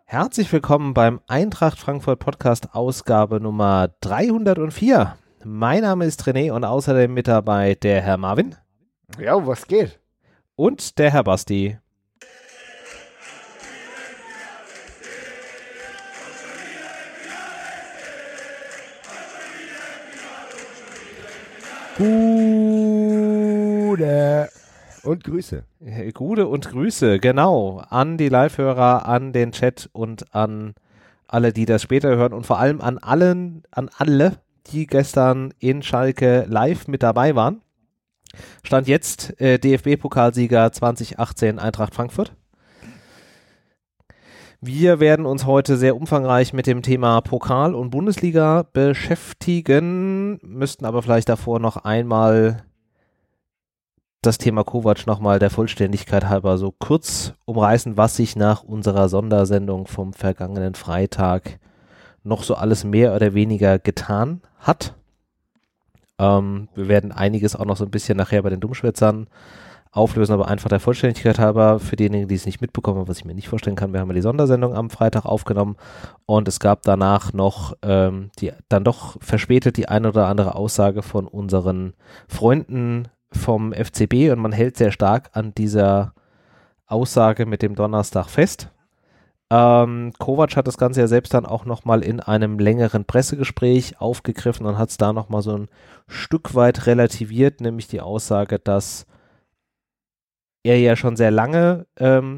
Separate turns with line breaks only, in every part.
Herzlich willkommen beim Eintracht Frankfurt Podcast Ausgabe Nummer 304. Mein Name ist René und außerdem mit dabei der Herr Marvin.
Ja, was geht?
Und der Herr Basti.
Gude und Grüße.
Gude und Grüße, genau, an die Live-Hörer, an den Chat und an alle, die das später hören und vor allem an alle, die gestern in Schalke live mit dabei waren. Stand jetzt DFB-Pokalsieger 2018 Eintracht Frankfurt. Wir werden uns heute sehr umfangreich mit dem Thema Pokal und Bundesliga beschäftigen, müssten aber vielleicht davor noch einmal das Thema Kovac nochmal der Vollständigkeit halber so kurz umreißen, was sich nach unserer Sondersendung vom vergangenen Freitag noch so alles mehr oder weniger getan hat. Wir werden einiges auch noch so ein bisschen nachher bei den Dummschwätzern auflösen, aber einfach der Vollständigkeit halber für diejenigen, die es nicht mitbekommen haben, was ich mir nicht vorstellen kann. Wir haben ja die Sondersendung am Freitag aufgenommen und es gab danach noch die dann doch verspätet die eine oder andere Aussage von unseren Freunden vom FCB und man hält sehr stark an dieser Aussage mit dem Donnerstag fest. Kovac hat das Ganze ja selbst dann auch nochmal in einem längeren Pressegespräch aufgegriffen und hat es da nochmal so ein Stück weit relativiert, nämlich die Aussage, dass er ja schon sehr lange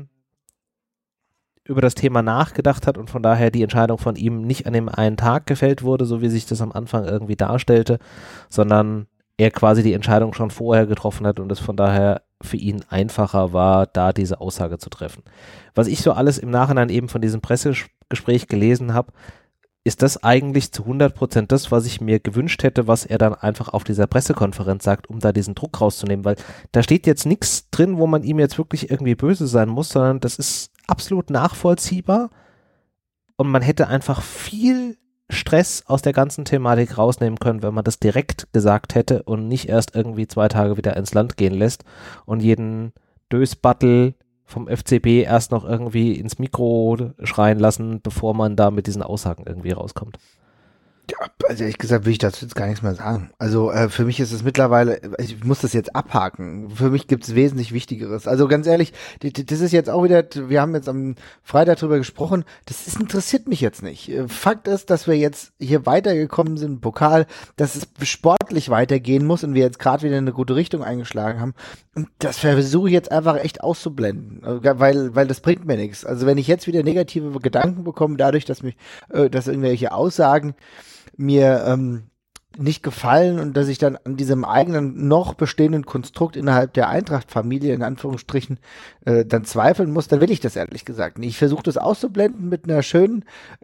über das Thema nachgedacht hat und von daher die Entscheidung von ihm nicht an dem einen Tag gefällt wurde, so wie sich das am Anfang irgendwie darstellte, sondern er quasi die Entscheidung schon vorher getroffen hat und es von daher für ihn einfacher war, da diese Aussage zu treffen. Was ich so alles im Nachhinein eben von diesem Pressegespräch gelesen habe, ist das eigentlich zu 100% das, was ich mir gewünscht hätte, was er dann einfach auf dieser Pressekonferenz sagt, um da diesen Druck rauszunehmen, weil da steht jetzt nichts drin, wo man ihm jetzt wirklich irgendwie böse sein muss, sondern das ist absolut nachvollziehbar und man hätte einfach viel Stress aus der ganzen Thematik rausnehmen können, wenn man das direkt gesagt hätte und nicht erst irgendwie 2 Tage wieder ins Land gehen lässt und jeden Dösbattel vom FCB erst noch irgendwie ins Mikro schreien lassen, bevor man da mit diesen Aussagen irgendwie rauskommt.
Ja, also ehrlich gesagt will ich dazu jetzt gar nichts mehr sagen. Also für mich ist es mittlerweile, ich muss das jetzt abhaken. Für mich gibt es wesentlich Wichtigeres. Also ganz ehrlich, das ist jetzt auch wieder, wir haben jetzt am Freitag drüber gesprochen, interessiert mich jetzt nicht. Fakt ist, dass wir jetzt hier weitergekommen sind im Pokal, dass es sportlich weitergehen muss und wir jetzt gerade wieder eine gute Richtung eingeschlagen haben. Und das versuche ich jetzt einfach echt auszublenden, weil das bringt mir nichts. Also wenn ich jetzt wieder negative Gedanken bekomme, dadurch, dass irgendwelche Aussagen mir nicht gefallen und dass ich dann an diesem eigenen noch bestehenden Konstrukt innerhalb der Eintracht-Familie in Anführungsstrichen dann zweifeln muss, dann will ich das ehrlich gesagt nicht. Ich versuche das auszublenden mit dem schönen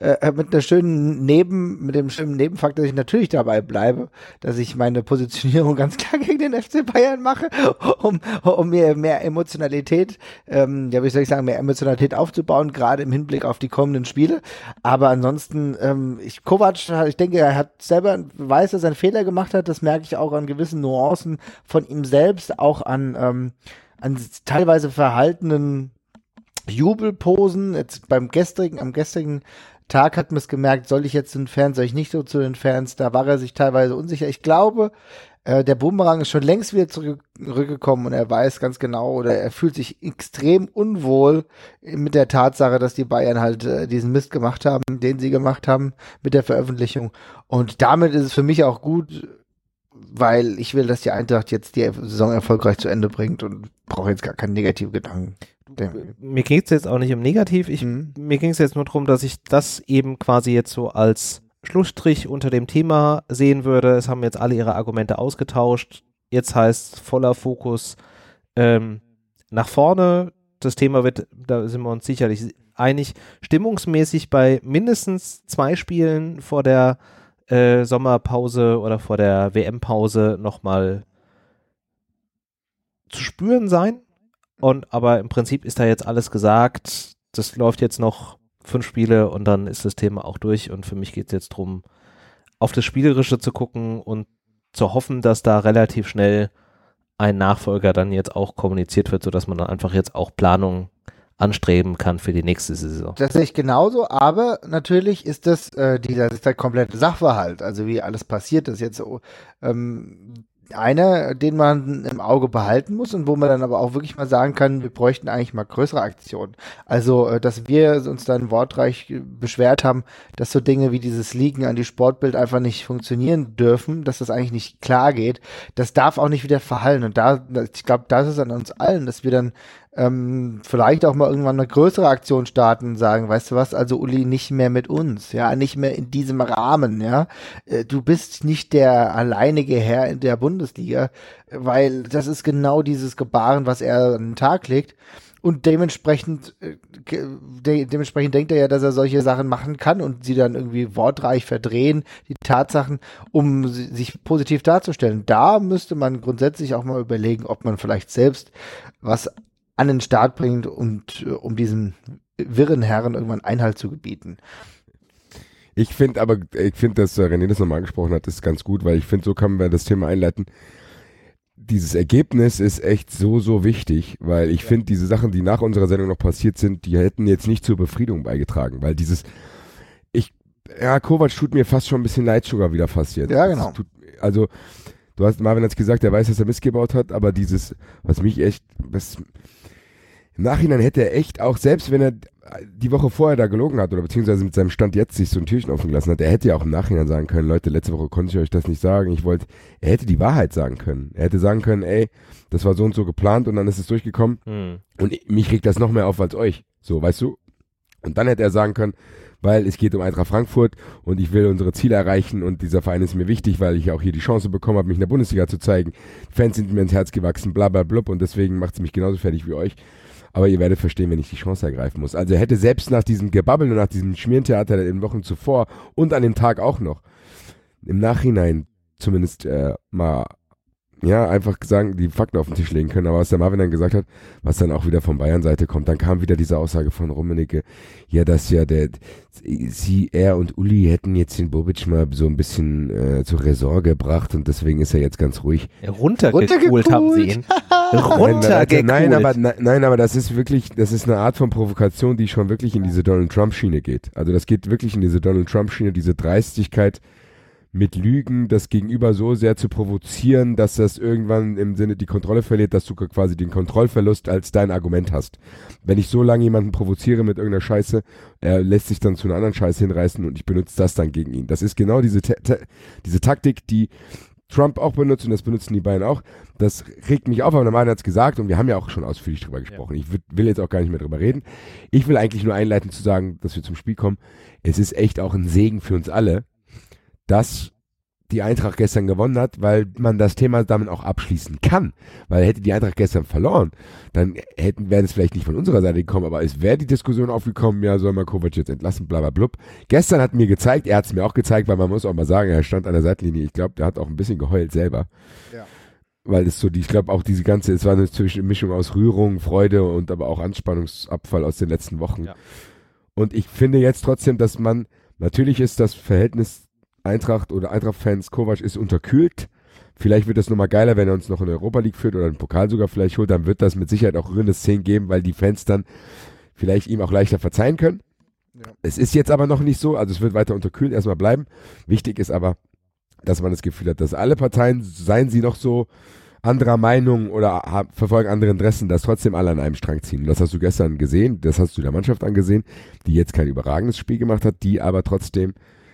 Nebenfakt, dass ich natürlich dabei bleibe, dass ich meine Positionierung ganz klar gegen den FC Bayern mache, um mir mehr Emotionalität, mehr Emotionalität aufzubauen, gerade im Hinblick auf die kommenden Spiele. Aber ansonsten, Kovac, ich denke, er hat selber weiß, dass er einen Fehler gemacht hat, das merke ich auch an gewissen Nuancen von ihm selbst, auch an teilweise verhaltenen Jubelposen. Jetzt am gestrigen Tag hat man es gemerkt, soll ich jetzt zu den Fans, soll ich nicht so zu den Fans, da war er sich teilweise unsicher. Ich glaube, der Boomerang ist schon längst wieder zurückgekommen und er weiß ganz genau oder er fühlt sich extrem unwohl mit der Tatsache, dass die Bayern halt diesen Mist gemacht haben, den sie gemacht haben mit der Veröffentlichung. Und damit ist es für mich auch gut, weil ich will, dass die Eintracht jetzt die Saison erfolgreich zu Ende bringt und brauche jetzt gar keine negativen Gedanken.
Mir ging es jetzt auch nicht um negativ, mir ging es jetzt nur darum, dass ich das eben quasi jetzt so als Schlussstrich unter dem Thema sehen würde. Es haben jetzt alle ihre Argumente ausgetauscht. Jetzt heißt voller Fokus nach vorne. Das Thema wird, da sind wir uns sicherlich einig, stimmungsmäßig bei mindestens 2 Spielen vor der Sommerpause oder vor der WM-Pause nochmal zu spüren sein. Aber im Prinzip ist da jetzt alles gesagt. Das läuft jetzt noch 5 Spiele und dann ist das Thema auch durch. Und für mich geht es jetzt darum, auf das Spielerische zu gucken und zu hoffen, dass da relativ schnell ein Nachfolger dann jetzt auch kommuniziert wird, sodass man dann einfach jetzt auch Planung anstreben kann für die nächste Saison.
Das sehe ich genauso, aber natürlich ist das der komplette Sachverhalt, also wie alles passiert ist jetzt so, einer, den man im Auge behalten muss und wo man dann aber auch wirklich mal sagen kann, wir bräuchten eigentlich mal größere Aktionen. Also, dass wir uns dann wortreich beschwert haben, dass so Dinge wie dieses Leaken an die Sportbild einfach nicht funktionieren dürfen, dass das eigentlich nicht klar geht, das darf auch nicht wieder verhallen. Und ich glaube, das ist an uns allen, dass wir dann vielleicht auch mal irgendwann eine größere Aktion starten und sagen, weißt du was, also Uli, nicht mehr mit uns, ja, nicht mehr in diesem Rahmen, ja. Du bist nicht der alleinige Herr in der Bundesliga, weil das ist genau dieses Gebaren, was er an den Tag legt. Und dementsprechend denkt er ja, dass er solche Sachen machen kann und sie dann irgendwie wortreich verdrehen, die Tatsachen, um sich positiv darzustellen. Da müsste man grundsätzlich auch mal überlegen, ob man vielleicht selbst was an den Start bringt und um diesen wirren Herren irgendwann Einhalt zu gebieten.
Ich finde, dass René das nochmal angesprochen hat, ist ganz gut, weil ich finde, so kann man das Thema einleiten. Dieses Ergebnis ist echt so wichtig, weil ich finde, diese Sachen, die nach unserer Sendung noch passiert sind, die hätten jetzt nicht zur Befriedung beigetragen, weil Kovac tut mir fast schon ein bisschen leid sogar wieder fast jetzt.
Ja, genau.
Marvin hat's gesagt, er weiß, dass er Mist gebaut hat, aber im Nachhinein hätte er echt auch, selbst wenn er die Woche vorher da gelogen hat oder beziehungsweise mit seinem Stand jetzt sich so ein Türchen offen gelassen hat, er hätte ja auch im Nachhinein sagen können, Leute, letzte Woche konnte ich euch das nicht sagen, er hätte die Wahrheit sagen können. Er hätte sagen können, ey, das war so und so geplant und dann ist es durchgekommen und mich regt das noch mehr auf als euch. So, weißt du? Und dann hätte er sagen können, weil es geht um Eintracht Frankfurt und ich will unsere Ziele erreichen und dieser Verein ist mir wichtig, weil ich auch hier die Chance bekommen habe, mich in der Bundesliga zu zeigen. Fans sind mir ins Herz gewachsen, bla bla blub und deswegen macht es mich genauso fertig wie euch. Aber ihr werdet verstehen, wenn ich die Chance ergreifen muss. Also er hätte selbst nach diesem Gebabbel und nach diesem Schmierentheater in den Wochen zuvor und an dem Tag auch noch im Nachhinein zumindest einfach sagen, die Fakten auf den Tisch legen können. Aber was der Marvin dann gesagt hat, was dann auch wieder von Bayern-Seite kommt, dann kam wieder diese Aussage von Rummenigge, ja, dass ja er und Uli hätten jetzt den Bobic mal so ein bisschen zur Raison gebracht und deswegen ist er jetzt ganz ruhig.
Runtergeholt haben sie ihn. Runtergeholt.
Nein, aber das ist eine Art von Provokation, die schon wirklich in diese Donald Trump-Schiene geht. Also das geht wirklich in diese Donald Trump-Schiene, diese Dreistigkeit, mit Lügen das Gegenüber so sehr zu provozieren, dass das irgendwann im Sinne die Kontrolle verliert, dass du quasi den Kontrollverlust als dein Argument hast. Wenn ich so lange jemanden provoziere mit irgendeiner Scheiße, er lässt sich dann zu einer anderen Scheiße hinreißen und ich benutze das dann gegen ihn. Das ist genau diese Taktik, die Trump auch benutzt und das benutzen die beiden auch. Das regt mich auf, aber normal hat es gesagt und wir haben ja auch schon ausführlich drüber gesprochen. Ja. Ich will jetzt auch gar nicht mehr drüber reden. Ich will eigentlich nur einleiten zu sagen, dass wir zum Spiel kommen. Es ist echt auch ein Segen für uns alle, dass die Eintracht gestern gewonnen hat, weil man das Thema damit auch abschließen kann. Weil hätte die Eintracht gestern verloren, dann wäre es vielleicht nicht von unserer Seite gekommen, aber es wäre die Diskussion aufgekommen, ja, soll man Kovac jetzt entlassen, bla bla blub. Gestern hat mir gezeigt, er hat es mir auch gezeigt, weil man muss auch mal sagen, er stand an der Seitlinie, ich glaube, der hat auch ein bisschen geheult selber. Ja. Weil es so, ich glaube auch es war eine Mischung aus Rührung, Freude und aber auch Anspannungsabfall aus den letzten Wochen. Ja. Und ich finde jetzt trotzdem, dass natürlich ist das Verhältnis Eintracht oder Eintracht-Fans, Kovac ist unterkühlt. Vielleicht wird das nochmal geiler, wenn er uns noch in der Europa League führt oder einen Pokal sogar vielleicht holt, dann wird das mit Sicherheit auch rührende Szenen geben, weil die Fans dann vielleicht ihm auch leichter verzeihen können. Ja. Es ist jetzt aber noch nicht so, also es wird weiter unterkühlt erstmal bleiben. Wichtig ist aber, dass man das Gefühl hat, dass alle Parteien, seien sie noch so anderer Meinung oder verfolgen andere Interessen, dass trotzdem alle an einem Strang ziehen. Und das hast du gestern gesehen, das hast du der Mannschaft angesehen, die jetzt kein überragendes Spiel gemacht hat, die aber trotzdem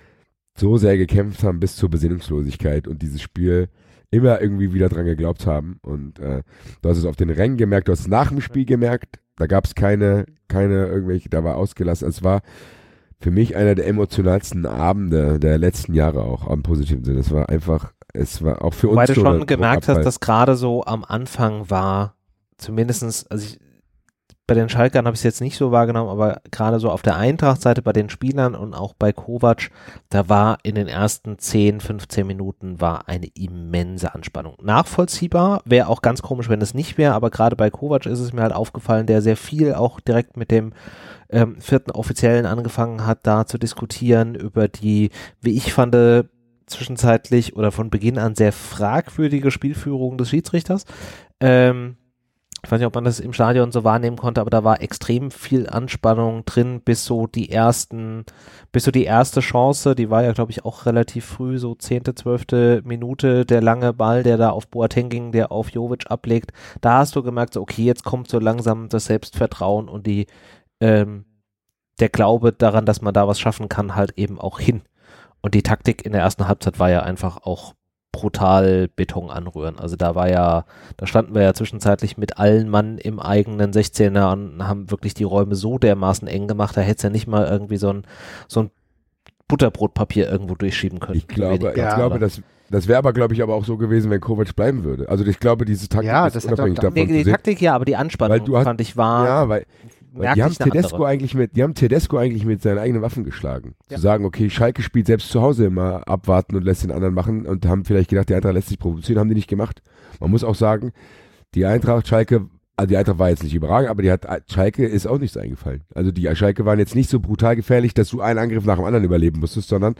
so sehr gekämpft haben bis zur Besinnungslosigkeit und dieses Spiel immer irgendwie wieder dran geglaubt haben. Und du hast es auf den Rängen gemerkt, du hast es nach dem Spiel gemerkt, da gab es keine irgendwelche, da war ausgelassen. Es war für mich einer der emotionalsten Abende der letzten Jahre auch, im positiven Sinne. Es war auch für uns.
Weil du schon gemerkt hast, dass gerade so am Anfang war, zumindestens, also bei den Schalkern habe ich es jetzt nicht so wahrgenommen, aber gerade so auf der Eintracht-Seite bei den Spielern und auch bei Kovac, da war in den ersten 10, 15 Minuten war eine immense Anspannung. Nachvollziehbar, wäre auch ganz komisch, wenn es nicht wäre, aber gerade bei Kovac ist es mir halt aufgefallen, der sehr viel auch direkt mit dem vierten Offiziellen angefangen hat, da zu diskutieren über die, wie ich fand, zwischenzeitlich oder von Beginn an sehr fragwürdige Spielführung des Schiedsrichters. ich weiß nicht, ob man das im Stadion so wahrnehmen konnte, aber da war extrem viel Anspannung drin, bis so die erste Chance, die war ja, glaube ich, auch relativ früh, so 10., 12. Minute, der lange Ball, der da auf Boateng ging, der auf Jovic ablegt. Da hast du gemerkt, so, okay, jetzt kommt so langsam das Selbstvertrauen und der Glaube daran, dass man da was schaffen kann, halt eben auch hin. Und die Taktik in der ersten Halbzeit war ja einfach auch brutal Beton anrühren. Also da standen wir ja zwischenzeitlich mit allen Mann im eigenen 16er und haben wirklich die Räume so dermaßen eng gemacht, da hätte es ja nicht mal irgendwie so ein Butterbrotpapier irgendwo durchschieben können.
Ich glaube, das wäre aber, glaube ich, aber auch so gewesen, wenn Kovac bleiben würde. Also ich glaube, diese Taktik ist unabhängig davon.
Die Taktik ja, aber die Anspannung fand ich war.
Ja, weil die haben Tedesco eigentlich mit seinen eigenen Waffen geschlagen. Ja. Zu sagen, okay, Schalke spielt selbst zu Hause immer abwarten und lässt den anderen machen und haben vielleicht gedacht, die Eintracht lässt sich provozieren, haben die nicht gemacht. Man muss auch sagen, die Eintracht war jetzt nicht überragend, aber Schalke ist auch nichts eingefallen. Also die Schalke waren jetzt nicht so brutal gefährlich, dass du einen Angriff nach dem anderen überleben musstest, sondern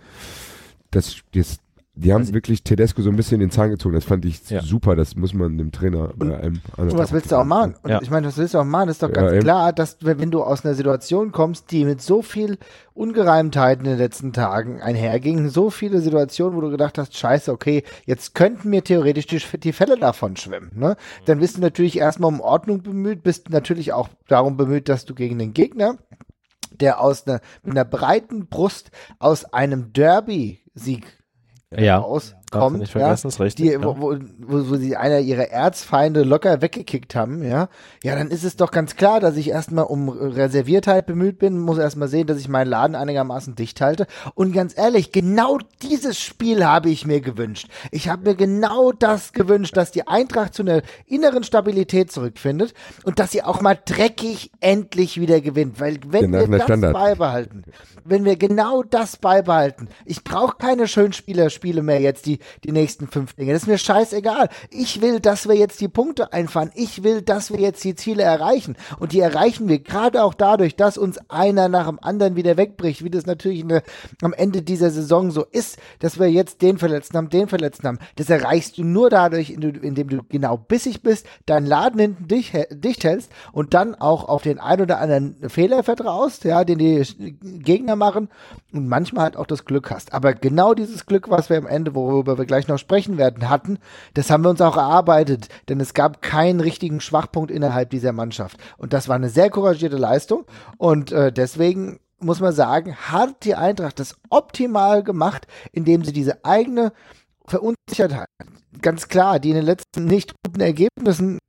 die haben wirklich Tedesco so ein bisschen in den Zahn gezogen. Das fand ich super. Das muss man dem Trainer
und was willst du auch machen? Und ich meine, was willst du auch machen? Das ist doch ganz klar, dass wenn du aus einer Situation kommst, die mit so viel Ungereimtheiten in den letzten Tagen einherging, so viele Situationen, wo du gedacht hast, scheiße, okay, jetzt könnten mir theoretisch die Fälle davon schwimmen. Ne? Dann bist du natürlich erstmal um Ordnung bemüht, bist natürlich auch darum bemüht, dass du gegen den Gegner, der mit einer breiten Brust aus einem Derby-Sieg auskommt,
nicht vergessen, ist richtig,
wo sie einer ihrer Erzfeinde locker weggekickt haben, ja, dann ist es doch ganz klar, dass ich erstmal um Reserviertheit bemüht bin, muss erstmal sehen, dass ich meinen Laden einigermaßen dicht halte und ganz ehrlich, genau dieses Spiel habe ich mir gewünscht. Ich habe mir genau das gewünscht, dass die Eintracht zu einer inneren Stabilität zurückfindet und dass sie auch mal dreckig endlich wieder gewinnt, weil wenn wir genau das beibehalten, ich brauche keine Schönspieler-Spiele mehr jetzt die nächsten 5 Dinge. Das ist mir scheißegal. Ich will, dass wir jetzt die Punkte einfahren. Ich will, dass wir jetzt die Ziele erreichen. Und die erreichen wir gerade auch dadurch, dass uns einer nach dem anderen wieder wegbricht, wie das natürlich am Ende dieser Saison so ist, dass wir jetzt den Verletzten haben. Das erreichst du nur dadurch, indem du genau bissig bist, deinen Laden hinten dicht hältst und dann auch auf den ein oder anderen Fehler vertraust, ja, den die Gegner machen und manchmal halt auch das Glück hast. Aber genau dieses Glück, was wir am Ende, worüber wir gleich noch sprechen werden, hatten, das haben wir uns auch erarbeitet, denn es gab keinen richtigen Schwachpunkt innerhalb dieser Mannschaft. Und das war eine sehr couragierte Leistung und deswegen muss man sagen, hat die Eintracht das optimal gemacht, indem sie diese eigene Verunsichertheit, ganz klar, die in den letzten nicht guten Ergebnissen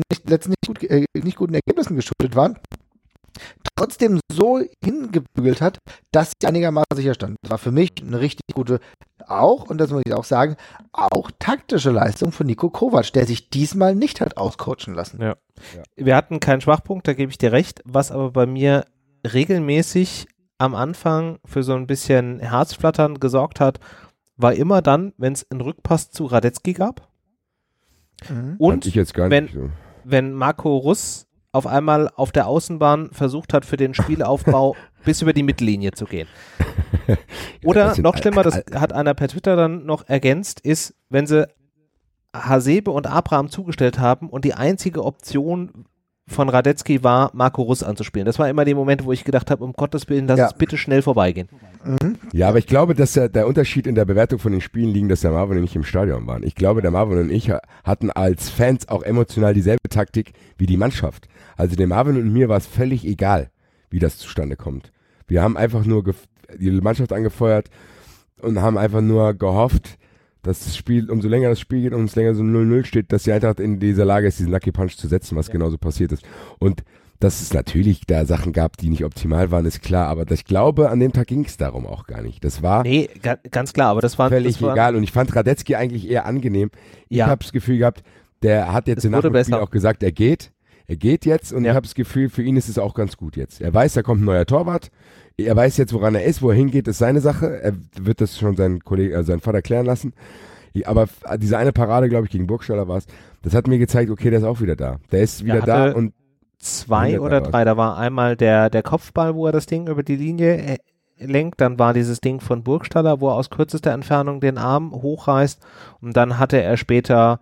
geschuldet waren, trotzdem so hingebügelt hat, dass sie einigermaßen sicher stand. Das war für mich eine richtig gute, und das muss ich auch sagen, auch taktische Leistung von Niko Kovac, der sich diesmal nicht hat auscoachen lassen.
Ja. Wir hatten keinen Schwachpunkt, da gebe ich dir recht, was aber bei mir regelmäßig am Anfang für so ein bisschen Herzflattern gesorgt hat, war immer dann, wenn es einen Rückpass zu Radetzky gab. Und
ich jetzt gar nicht so.
Wenn Marco Russ auf einmal auf der Außenbahn versucht hat, für den Spielaufbau bis über die Mittellinie zu gehen. Oder noch schlimmer, das hat einer per Twitter dann noch ergänzt, ist, wenn sie Hasebe und Abraham zugestellt haben und die einzige Option von Radetzky war, Marco Russ anzuspielen. Das war immer die Momente, wo ich gedacht habe, um Gottes Willen, lass es bitte schnell vorbeigehen.
Ja, aber ich glaube, dass der Unterschied in der Bewertung von den Spielen liegt, dass der Marvin und ich im Stadion waren. Ich glaube, der Marvin und ich hatten als Fans auch emotional dieselbe Taktik wie die Mannschaft. Also dem Marvin und mir war es völlig egal, wie das zustande kommt. Wir haben einfach nur die Mannschaft angefeuert und haben einfach nur gehofft, dass das Spiel, umso länger das Spiel geht, umso länger so 0-0 steht, dass die Eintracht in dieser Lage ist, diesen Lucky Punch zu setzen, was genauso passiert ist. Und dass es natürlich da Sachen gab, die nicht optimal waren, ist klar, aber ich glaube, an dem Tag ging es darum auch gar nicht. Das war
ganz klar, aber das war
völlig egal und ich fand Radetzky eigentlich eher angenehm. Ich habe das Gefühl gehabt, der hat jetzt nach dem Spiel auch gesagt, er geht jetzt und ich habe das Gefühl, für ihn ist es auch ganz gut jetzt. Er weiß, da kommt ein neuer Torwart, er weiß jetzt, woran er ist, wo er hingeht, ist seine Sache, er wird das schon seinen Vater klären lassen. Aber diese eine Parade, glaube ich, gegen Burgstaller war es, das hat mir gezeigt, okay, der ist auch wieder da. Der ist wieder da und
2 oder 3, da war einmal der Kopfball, wo er das Ding über die Linie lenkt, dann war dieses Ding von Burgstaller, wo er aus kürzester Entfernung den Arm hochreißt und dann hatte er später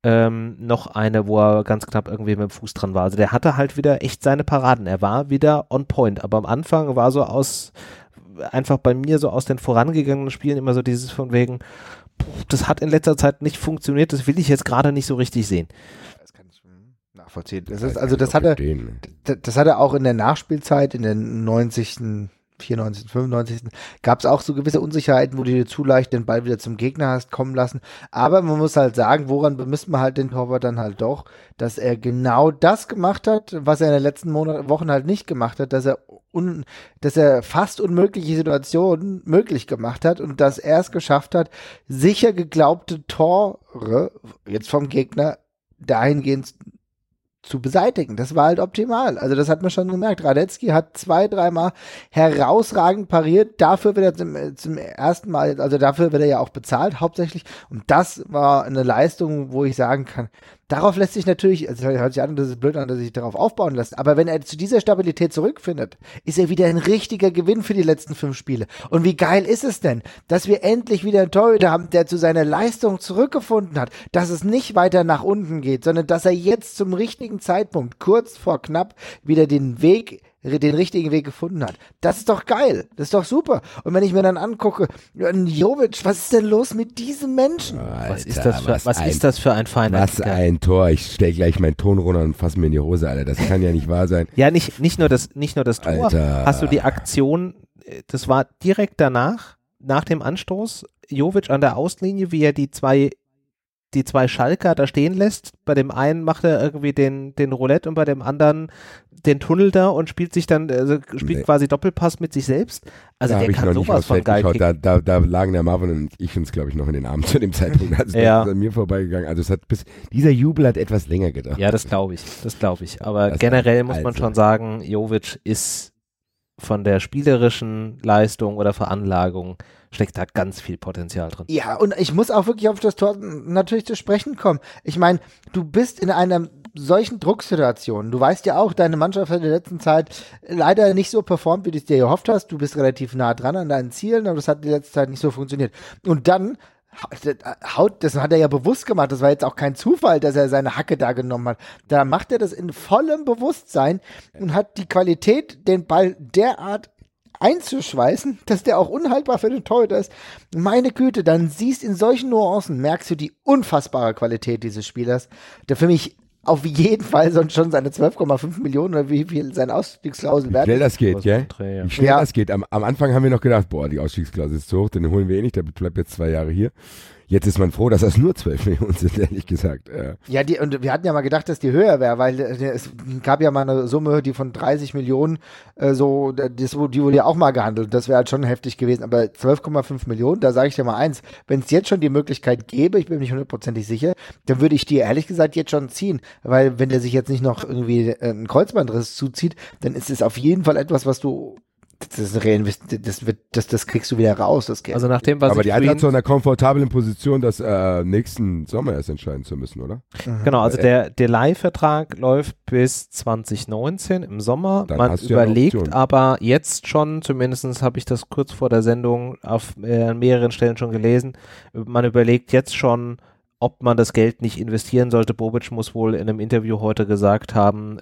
noch eine, wo er ganz knapp irgendwie mit dem Fuß dran war. Also der hatte halt wieder echt seine Paraden. Er war wieder on point, aber am Anfang war so einfach bei mir so aus den vorangegangenen Spielen immer so dieses von wegen, das hat in letzter Zeit nicht funktioniert, das will ich jetzt gerade nicht so richtig sehen.
Das kann ich nachvollziehen. Das hatte auch in der Nachspielzeit, in den 90. 94., 95. gab es auch so gewisse Unsicherheiten, wo du dir zu leicht den Ball wieder zum Gegner hast kommen lassen. Aber man muss halt sagen, woran bemisst man halt den Torwart dann halt doch, dass er genau das gemacht hat, was er in den letzten Wochen halt nicht gemacht hat, dass er fast unmögliche Situationen möglich gemacht hat und dass er es geschafft hat, sicher geglaubte Tore jetzt vom Gegner dahingehend zu beseitigen. Das war halt optimal. Also das hat man schon gemerkt. Radetzky hat 2-3 Mal herausragend pariert. Dafür wird er zum ersten Mal, also dafür wird er ja auch bezahlt hauptsächlich. Und das war eine Leistung, wo ich sagen kann, darauf lässt sich natürlich, also hört sich an, das ist blöd an, dass sich darauf aufbauen lässt, aber wenn er zu dieser Stabilität zurückfindet, ist er wieder ein richtiger Gewinn für die letzten 5 Spiele. Und wie geil ist es denn, dass wir endlich wieder einen Torhüter haben, der zu seiner Leistung zurückgefunden hat, dass es nicht weiter nach unten geht, sondern dass er jetzt zum richtigen Zeitpunkt, kurz vor knapp, wieder den richtigen Weg gefunden hat. Das ist doch geil. Das ist doch super. Und wenn ich mir dann angucke, Jovic, was ist denn los mit diesem Menschen?
Alter,
was ist das für ein feiner
Was ein Tor. Ich stell gleich meinen Ton runter und fasse mir in die Hose, Alter. Das kann ja nicht wahr sein.
Ja, nicht nur das Tor.
Alter.
Hast du die Aktion, das war direkt danach, nach dem Anstoß, Jovic an der Auslinie, wie er die zwei Schalker da stehen lässt. Bei dem einen macht er irgendwie den Roulette und bei dem anderen den Tunnel da und spielt quasi Doppelpass mit sich selbst. Also der kann sowas von geil kicken.
Da lagen der Marvin und ich uns, glaube ich, noch in den Armen zu dem Zeitpunkt. Also
ja.
Das ist an mir vorbeigegangen. Also dieser Jubel hat etwas länger gedauert.
Ja, das glaube ich. Aber generell muss man schon sagen, Jovic ist von der spielerischen Leistung oder Veranlagung steckt da ganz viel Potenzial drin.
Ja, und ich muss auch wirklich auf das Tor natürlich zu sprechen kommen. Ich meine, du bist in einer solchen Drucksituation. Du weißt ja auch, deine Mannschaft hat in der letzten Zeit leider nicht so performt, wie du es dir gehofft hast. Du bist relativ nah dran an deinen Zielen, aber das hat in der letzten Zeit nicht so funktioniert. Und dann das hat er ja bewusst gemacht, das war jetzt auch kein Zufall, dass er seine Hacke da genommen hat. Da macht er das in vollem Bewusstsein und hat die Qualität, den Ball derart einzuschweißen, dass der auch unhaltbar für den Torhüter ist. Meine Güte, dann siehst in solchen Nuancen, merkst du die unfassbare Qualität dieses Spielers, der für mich auf jeden Fall schon seine 12,5 Millionen oder wie viel sein Ausstiegsklausel wert ist.
Wie schnell das geht, gell? Wie schnell das geht. Am Anfang haben wir noch gedacht, boah, die Ausstiegsklausel ist zu hoch, den holen wir eh nicht, der bleibt jetzt 2 Jahre hier. Jetzt ist man froh, dass das nur 12 Millionen sind, ehrlich gesagt.
Ja, und wir hatten ja mal gedacht, dass die höher wäre, weil es gab ja mal eine Summe, die von 30 Millionen, die wurde ja auch mal gehandelt. Das wäre halt schon heftig gewesen. Aber 12,5 Millionen, da sage ich dir mal eins, wenn es jetzt schon die Möglichkeit gäbe, ich bin mir nicht 100%ig sicher, dann würde ich die ehrlich gesagt jetzt schon ziehen. Weil wenn der sich jetzt nicht noch irgendwie einen Kreuzbandriss zuzieht, dann ist es auf jeden Fall etwas, was du das kriegst du wieder raus, das Geld.
Also nach dem, was
aber die Eintracht ist in einer komfortablen Position, das nächsten Sommer erst entscheiden zu müssen, oder?
Genau, also der Leihvertrag läuft bis 2019 im Sommer.
Dann
Man überlegt aber jetzt schon, zumindest habe ich das kurz vor der Sendung an mehreren Stellen schon gelesen, man überlegt jetzt schon, ob man das Geld nicht investieren sollte. Bobic muss wohl in einem Interview heute gesagt haben,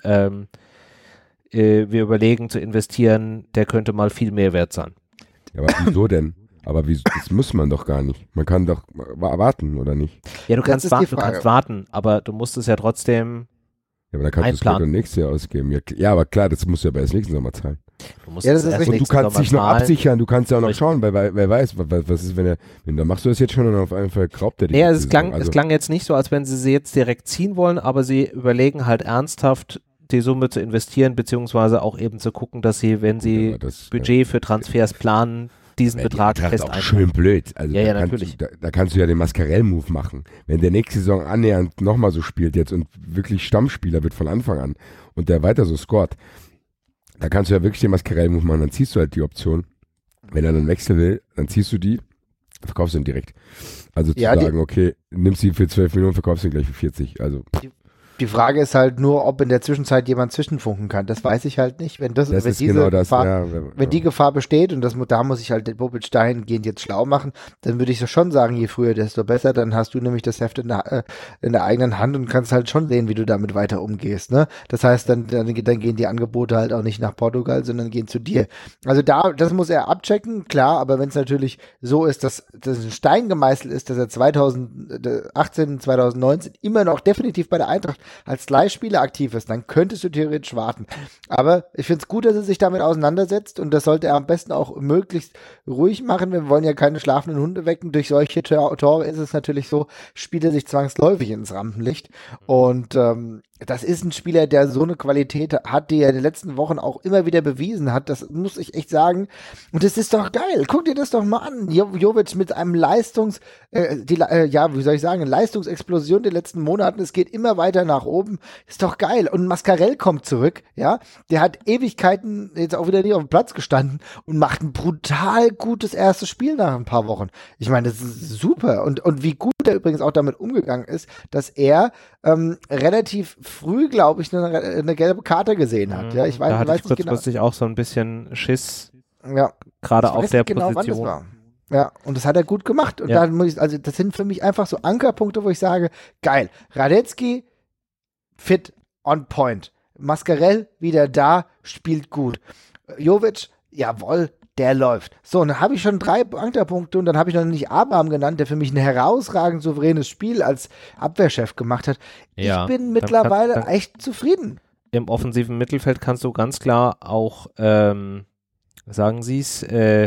wir überlegen zu investieren, der könnte mal viel mehr wert sein.
Ja, aber wieso denn? Aber das muss man doch gar nicht. Man kann doch warten, oder nicht?
Ja, du kannst warten, aber du musst es ja trotzdem
ja, aber da kannst du das Geld nächstes Jahr ausgeben. Ja, aber klar, das musst du ja bei das nächsten Sommer zahlen.
Ja, das ist richtig.
Und du kannst dich noch absichern, du kannst ja auch noch schauen, weil wer weiß, was ist, wenn dann machst du das jetzt schon und auf einmal raubt er dich.
Ja, es klang jetzt nicht so, als wenn sie jetzt direkt ziehen wollen, aber sie überlegen halt ernsthaft, die Summe zu investieren, beziehungsweise auch eben zu gucken, dass sie, wenn sie Budget für Transfers planen, diesen Betrag fest einplanen.
Schön blöd. Also
ja, natürlich.
Da kannst du ja den Mascarell-Move machen. Wenn der nächste Saison annähernd nochmal so spielt jetzt und wirklich Stammspieler wird von Anfang an und der weiter so scoret, da kannst du ja wirklich den Mascarell-Move machen, dann ziehst du halt die Option. Wenn er dann wechseln will, dann ziehst du die, verkaufst du ihn direkt. Also zu sagen, okay, nimmst sie für 12 Millionen, verkaufst du ihn gleich für 40. Also
Die Frage ist halt nur, ob in der Zwischenzeit jemand zwischenfunken kann. Das weiß ich halt nicht. Wenn
Das ist genau das,
wenn die Gefahr besteht und da muss ich halt den Bobic dahingehend jetzt schlau machen, dann würde ich so schon sagen, je früher, desto besser. Dann hast du nämlich das Heft in der eigenen Hand und kannst halt schon sehen, wie du damit weiter umgehst. Ne? Das heißt, dann gehen die Angebote halt auch nicht nach Portugal, sondern gehen zu dir. Also das muss er abchecken, klar, aber wenn es natürlich so ist, dass das ein Stein gemeißelt ist, dass er 2018, 2019 immer noch definitiv bei der Eintracht als Leihspieler aktiv ist, dann könntest du theoretisch warten. Aber ich finde es gut, dass er sich damit auseinandersetzt und das sollte er am besten auch möglichst ruhig machen. Wir wollen ja keine schlafenden Hunde wecken. Durch solche Tore ist es natürlich so, spielt er sich zwangsläufig ins Rampenlicht. Und das ist ein Spieler, der so eine Qualität hat, die er in den letzten Wochen auch immer wieder bewiesen hat. Das muss ich echt sagen. Und das ist doch geil. Guck dir das doch mal an. Jovic mit einem Leistungsexplosion der letzten Monaten. Es geht immer weiter nach oben. Ist doch geil. Und Mascarell kommt zurück, ja. Der hat Ewigkeiten jetzt auch wieder nicht auf dem Platz gestanden und macht ein brutal gutes erstes Spiel nach ein paar Wochen. Ich meine, das ist super. Und wie gut er übrigens auch damit umgegangen ist, dass er relativ früh, glaube ich, eine gelbe Karte gesehen hat. Ja, ich weiß nicht genau.
Kurzfristig auch so ein bisschen Schiss.
Ja.
Gerade auf der
genau,
Position.
Wann das war. Ja, und das hat er gut gemacht. Und da das sind für mich einfach so Ankerpunkte, wo ich sage, geil. Radetzky, fit, on point. Mascarell wieder da, spielt gut. Jovic, jawohl, der läuft. So, und dann habe ich schon 3 Ankerpunkte und dann habe ich noch nicht Abraham genannt, der für mich ein herausragend souveränes Spiel als Abwehrchef gemacht hat.
Ja,
ich bin mittlerweile echt zufrieden.
Im offensiven Mittelfeld kannst du ganz klar auch, sagen Sie es,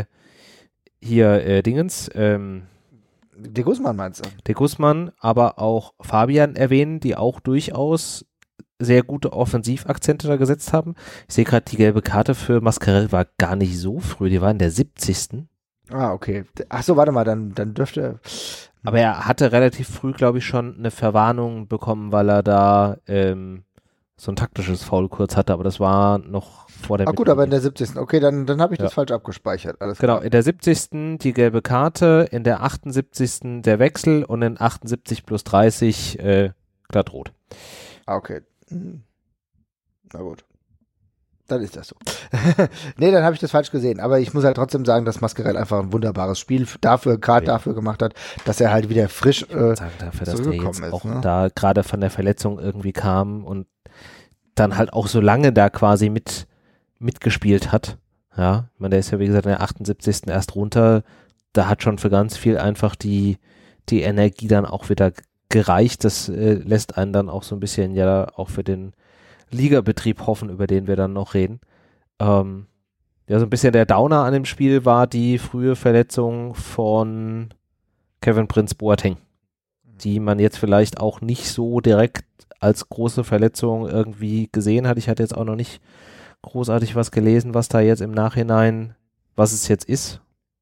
Dingens,
De Guzman meinst du?
De Guzman, aber auch Fabian erwähnen, die auch durchaus sehr gute Offensivakzente da gesetzt haben. Ich sehe gerade, die gelbe Karte für Mascarell war gar nicht so früh, die war in der 70.
Ah, okay. Achso, warte mal, dann dürfte...
Aber er hatte relativ früh, glaube ich, schon eine Verwarnung bekommen, weil er da so ein taktisches Foul kurz hatte, aber das war noch vor der...
Ah gut, aber in der 70. Okay, dann habe ich das falsch abgespeichert. Alles
genau,
klar.
in der 70. die gelbe Karte, in der 78. der Wechsel und in 78 plus 30 glatt rot.
Ah, okay. Na gut. Dann ist das so. Nee, dann habe ich das falsch gesehen. Aber ich muss halt trotzdem sagen, dass Mascarell einfach ein wunderbares Spiel dafür gemacht hat, dass er halt wieder frisch
dafür, dass der jetzt ist, auch da gerade von der Verletzung irgendwie kam und dann halt auch so lange da quasi mitgespielt hat. Ja, ich meine, der ist ja wie gesagt in der 78. erst runter. Da hat schon für ganz viel einfach die Energie dann auch wieder gereicht. Das lässt einen dann auch so ein bisschen ja auch für den Ligabetrieb hoffen, über den wir dann noch reden. Ja, so ein bisschen der Downer an dem Spiel war die frühe Verletzung von Kevin Prince Boateng, die man jetzt vielleicht auch nicht so direkt als große Verletzung irgendwie gesehen hat. Ich hatte jetzt auch noch nicht großartig was gelesen, was da jetzt im Nachhinein, was es jetzt ist.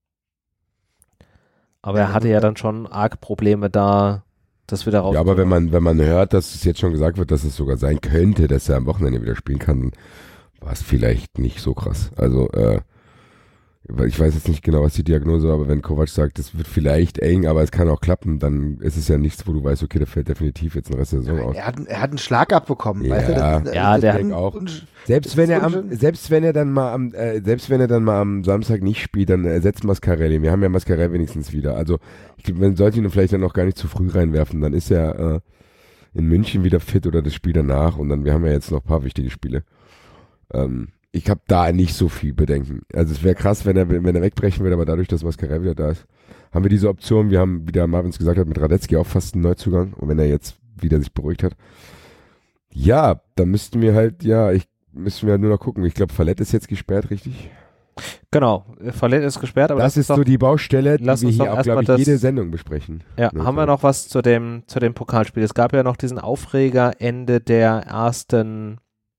Aber er hatte ja dann schon arg Probleme da, das wieder raus.
Ja, aber wenn man hört, dass es jetzt schon gesagt wird, dass es sogar sein könnte, dass er am Wochenende wieder spielen kann, war es vielleicht nicht so krass. Also, ich weiß jetzt nicht genau, was die Diagnose war, aber wenn Kovac sagt, es wird vielleicht eng, aber es kann auch klappen, dann ist es ja nichts, wo du weißt, okay, der fällt definitiv jetzt den Rest der Saison aus.
Er hat einen Schlag abbekommen.
Ja,
weißt du,
der hat auch. Selbst wenn er dann mal am Samstag nicht spielt, dann ersetzt Mascarell. Wir haben ja Mascarell wenigstens wieder. Also man sollte ihn vielleicht dann auch gar nicht zu früh reinwerfen. Dann ist er in München wieder fit oder das Spiel danach und dann, wir haben ja jetzt noch ein paar wichtige Spiele. Ich habe da nicht so viel Bedenken. Also es wäre krass, wenn er wegbrechen würde, aber dadurch, dass Mascarell wieder da ist, haben wir diese Option. Wir haben, wie der Marvins gesagt hat, mit Radetzky auch fast einen Neuzugang. Und wenn er jetzt wieder sich beruhigt hat, ja, dann müssten wir halt nur noch gucken. Ich glaube, Fallett ist jetzt gesperrt, richtig?
Genau, Fallett ist gesperrt. Aber
das ist so die Baustelle, die wir hier auch, glaube ich, jede Sendung besprechen.
Ja, haben wir noch was zu dem Pokalspiel? Es gab ja noch diesen Aufreger Ende der ersten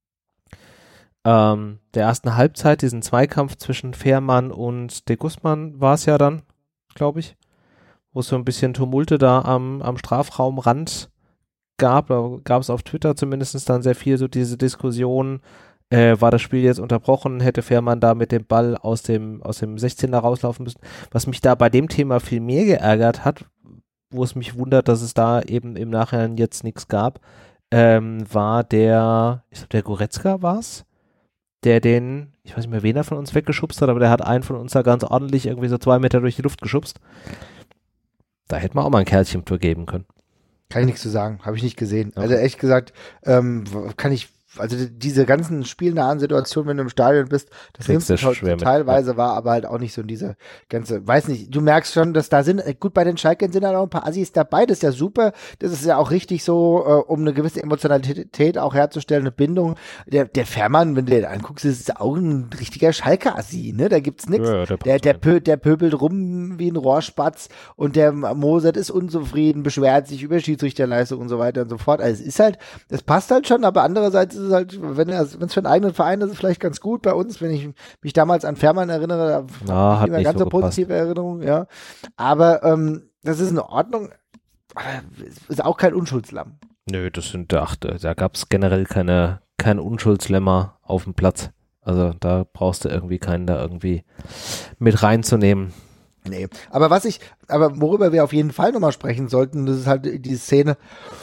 Halbzeit, diesen Zweikampf zwischen Fährmann und De Guzman war es ja dann, glaube ich, wo es so ein bisschen Tumulte da am Strafraumrand gab. Da gab es auf Twitter zumindest dann sehr viel so diese Diskussion, war das Spiel jetzt unterbrochen, hätte Fährmann da mit dem Ball aus dem 16er rauslaufen müssen. Was mich da bei dem Thema viel mehr geärgert hat, wo es mich wundert, dass es da eben im Nachhinein jetzt nichts gab, war ich glaube, der Goretzka war's, der ich weiß nicht mehr, wen er von uns weggeschubst hat, aber der hat einen von uns da ganz ordentlich irgendwie so 2 Meter durch die Luft geschubst. Da hätte man auch mal ein Kerlchen für geben können.
Kann ich nichts zu sagen, habe ich nicht gesehen.
Okay.
Also ehrlich gesagt, also diese ganzen spielnahen Situationen, wenn du im Stadion bist, das nimmst du teilweise war, aber halt auch nicht so in diese ganze, weiß nicht, du merkst schon, dass da gut, bei den Schalkern sind halt auch ein paar Assis dabei, das ist ja super, das ist ja auch richtig so, um eine gewisse Emotionalität auch herzustellen, eine Bindung. Der Fährmann, wenn du den anguckst, ist auch ein richtiger Schalker-Assi, ne, da gibt's nichts. Ja, der pöbelt rum wie ein Rohrspatz und der Mosert ist unzufrieden, beschwert sich über Schiedsrichterleistung und so weiter und so fort. Also es ist halt, das passt halt schon, aber andererseits ist es halt, wenn es für einen eigenen Verein ist, ist es vielleicht ganz gut bei uns, wenn ich mich damals an Fährmann erinnere, da habe ich immer ganz so positive Erinnerungen, ja. Aber das ist in Ordnung, ist auch kein Unschuldslamm.
Nö, da gab es generell keine Unschuldslämmer auf dem Platz. Also da brauchst du irgendwie keinen da irgendwie mit reinzunehmen.
Nee, aber worüber wir auf jeden Fall nochmal sprechen sollten, das ist halt die Szene,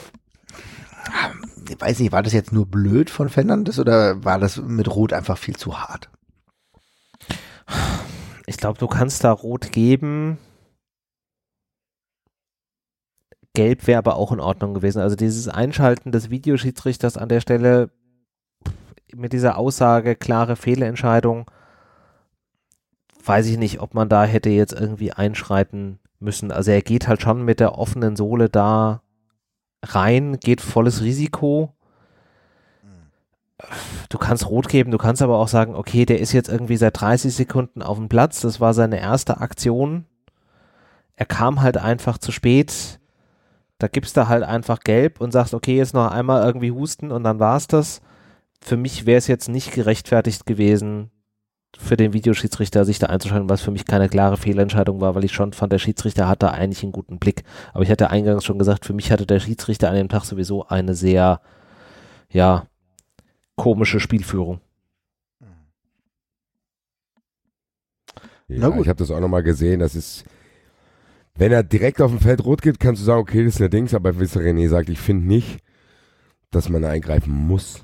ich weiß nicht, war das jetzt nur blöd von Fernandes oder war das mit Rot einfach viel zu hart?
Ich glaube, du kannst da Rot geben. Gelb wäre aber auch in Ordnung gewesen. Also dieses Einschalten des Videoschiedsrichters an der Stelle mit dieser Aussage, klare Fehlentscheidung, weiß ich nicht, ob man da hätte jetzt irgendwie einschreiten müssen. Also er geht halt schon mit der offenen Sohle da rein, geht volles Risiko. Du kannst Rot geben, du kannst aber auch sagen, okay, der ist jetzt irgendwie seit 30 Sekunden auf dem Platz, das war seine erste Aktion. Er kam halt einfach zu spät. Da gibst du halt einfach Gelb und sagst, okay, jetzt noch einmal irgendwie husten und dann war's das. Für mich wäre es jetzt nicht gerechtfertigt gewesen, für den Videoschiedsrichter sich da einzuschalten, was für mich keine klare Fehlentscheidung war, weil ich schon fand, der Schiedsrichter hatte eigentlich einen guten Blick. Aber ich hatte eingangs schon gesagt, für mich hatte der Schiedsrichter an dem Tag sowieso eine sehr, ja, komische Spielführung.
Ja, ich habe das auch nochmal gesehen, das ist, wenn er direkt auf dem Feld rot gibt, kannst du sagen, okay, das ist eine Dings, aber wie René sagt, ich finde nicht, dass man eingreifen muss.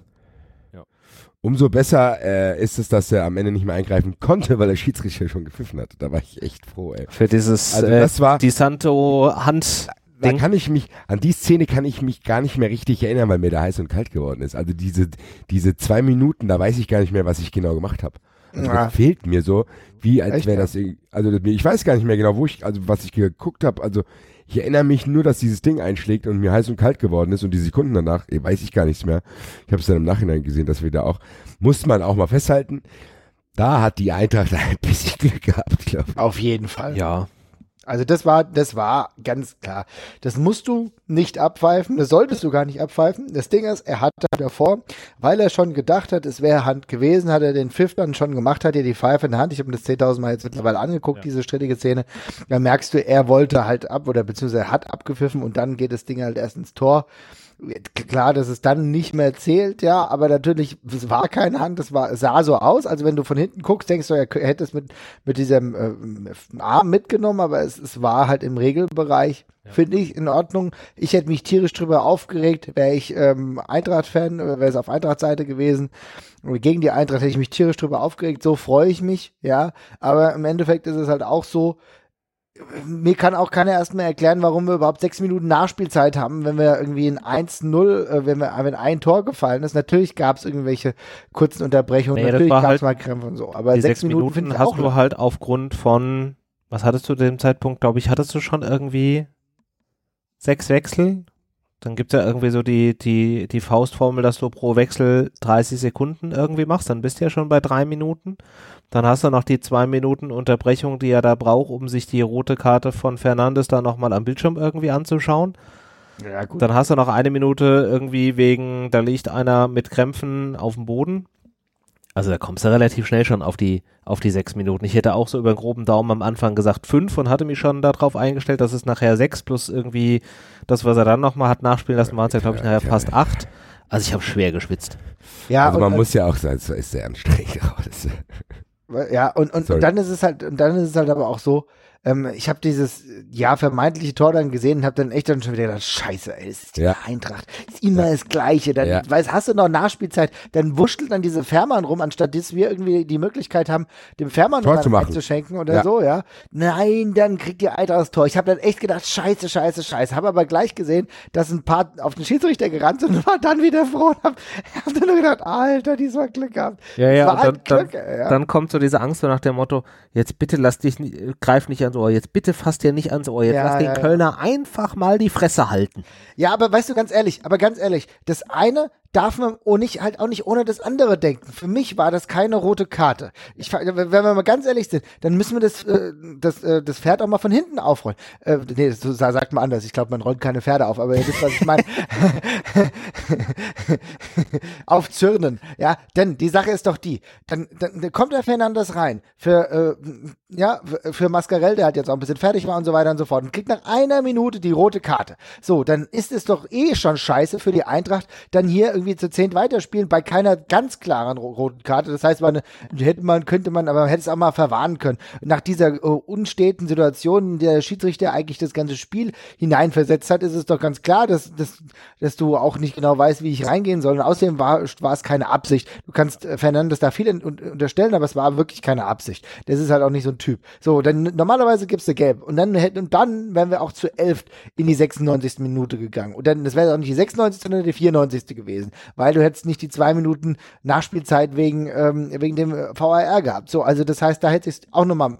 Umso besser ist es, dass er am Ende nicht mehr eingreifen konnte, weil der Schiedsrichter schon gepfiffen hat. Da war ich echt froh, ey.
Für dieses Di Santo-Hand.
An die Szene kann ich mich gar nicht mehr richtig erinnern, weil mir da heiß und kalt geworden ist. Also diese 2 Minuten, da weiß ich gar nicht mehr, was ich genau gemacht habe. Also das fehlt mir so, wie als wäre das, also ich weiß gar nicht mehr genau, was ich geguckt habe. Also ich erinnere mich nur, dass dieses Ding einschlägt und mir heiß und kalt geworden ist und die Sekunden danach, weiß ich gar nichts mehr. Ich habe es dann im Nachhinein gesehen, dass wir da auch, muss man auch mal festhalten, da hat die Eintracht ein bisschen Glück gehabt, glaube ich.
Auf jeden Fall.
Ja.
Also das war ganz klar. Das musst du nicht abpfeifen, das solltest du gar nicht abpfeifen. Das Ding ist, er hatte davor, weil er schon gedacht hat, es wäre Hand gewesen, hat er den Pfiff dann schon gemacht, hat er die Pfeife in der Hand. Ich habe mir das 10.000 Mal jetzt mittlerweile angeguckt, diese strittige Szene. Da merkst du, er wollte halt ab oder beziehungsweise hat abgepfiffen und dann geht das Ding halt erst ins Tor. Klar, dass es dann nicht mehr zählt, ja, aber natürlich, es war keine Hand, es sah so aus, also wenn du von hinten guckst, denkst du, er hätte es mit diesem Arm mitgenommen, aber es war halt im Regelbereich, finde ich, in Ordnung. Ich hätte mich tierisch drüber aufgeregt, wäre ich Eintracht-Fan, wäre es auf Eintracht-Seite gewesen, gegen die Eintracht hätte ich mich tierisch drüber aufgeregt, so freue ich mich, ja, aber im Endeffekt ist es halt auch so, mir kann auch keiner erst mal erklären, warum wir überhaupt 6 Minuten Nachspielzeit haben, wenn wir irgendwie ein 1-0, wenn ein Tor gefallen ist. Natürlich gab es irgendwelche kurzen Unterbrechungen, natürlich gab es mal Krämpfe und so. Aber
die
6 Minuten
hast du halt aufgrund von, was hattest du zu dem Zeitpunkt, glaube ich, hattest du schon irgendwie 6 Wechsel? Dann gibt es ja irgendwie so die Faustformel, dass du pro Wechsel 30 Sekunden irgendwie machst, dann bist du ja schon bei 3 Minuten. Dann hast du noch die 2 Minuten Unterbrechung, die er da braucht, um sich die rote Karte von Fernandes da nochmal am Bildschirm irgendwie anzuschauen.
Ja, gut.
Dann hast du noch 1 Minute irgendwie wegen, da liegt einer mit Krämpfen auf dem Boden. Also da kommst du relativ schnell schon auf die 6 Minuten. Ich hätte auch so über den groben Daumen am Anfang gesagt 5 und hatte mich schon darauf eingestellt, dass es nachher 6 plus irgendwie das, was er dann nochmal hat nachspielen lassen, war es ja, glaube ich, nachher fast 8. Also ich habe schwer geschwitzt.
Ja,
also man muss ja auch sagen, es ist sehr anstrengend.
Ja, und dann ist es halt aber auch so, ich habe dieses vermeintliche Tor dann gesehen und habe dann echt dann schon wieder gedacht, scheiße, ey, das ist die Eintracht, ist immer das Gleiche. Dann hast du noch Nachspielzeit, dann wurschtelt dann diese Fährmann rum, anstatt dass wir irgendwie die Möglichkeit haben, dem Fährmann noch einen zu schenken oder so, ja. Nein, dann kriegt die Eintracht das Tor. Ich habe dann echt gedacht, scheiße. Habe aber gleich gesehen, dass ein paar auf den Schiedsrichter gerannt sind und war dann wieder froh und hab dann nur gedacht, Alter, diesmal Glück gehabt.
Dann kommt so diese Angst so nach dem Motto, jetzt bitte greif nicht ans Ohr, jetzt bitte fasst dir nicht ans Ohr, jetzt lass den Kölner einfach mal die Fresse halten.
Ja, aber weißt du, ganz ehrlich, das eine darf man auch nicht ohne das andere denken. Für mich war das keine rote Karte. Wenn wir mal ganz ehrlich sind, dann müssen wir das Pferd auch mal von hinten aufrollen. Das sagt man anders. Ich glaube, man rollt keine Pferde auf, aber ihr wisst, was ich meine. Aufzürnen, ja, denn die Sache ist doch die, dann kommt der Fernandes rein für Mascarell, der hat jetzt auch ein bisschen fertig war und so weiter und so fort und kriegt nach einer Minute die rote Karte. So, dann ist es doch schon scheiße für die Eintracht, dann hier irgendwie zu 10 weiterspielen bei keiner ganz klaren roten Karte. Das heißt, könnte man, aber man hätte es auch mal verwarnen können. Nach dieser unsteten Situation, in der der Schiedsrichter eigentlich das ganze Spiel hineinversetzt hat, ist es doch ganz klar, dass du auch nicht genau weißt, wie ich reingehen soll. Und außerdem war es keine Absicht. Du kannst Fernandes da viel unterstellen, aber es war wirklich keine Absicht. Das ist halt auch nicht so ein Typ. So, dann normalerweise gibst du Gelb. Und dann wären wir auch zu 11 in die 96. Minute gegangen. Und dann, das wäre auch nicht die 96., sondern die 94. gewesen. Weil du hättest nicht die 2 Minuten Nachspielzeit wegen dem VAR gehabt. So, also das heißt, da hätte es auch nochmal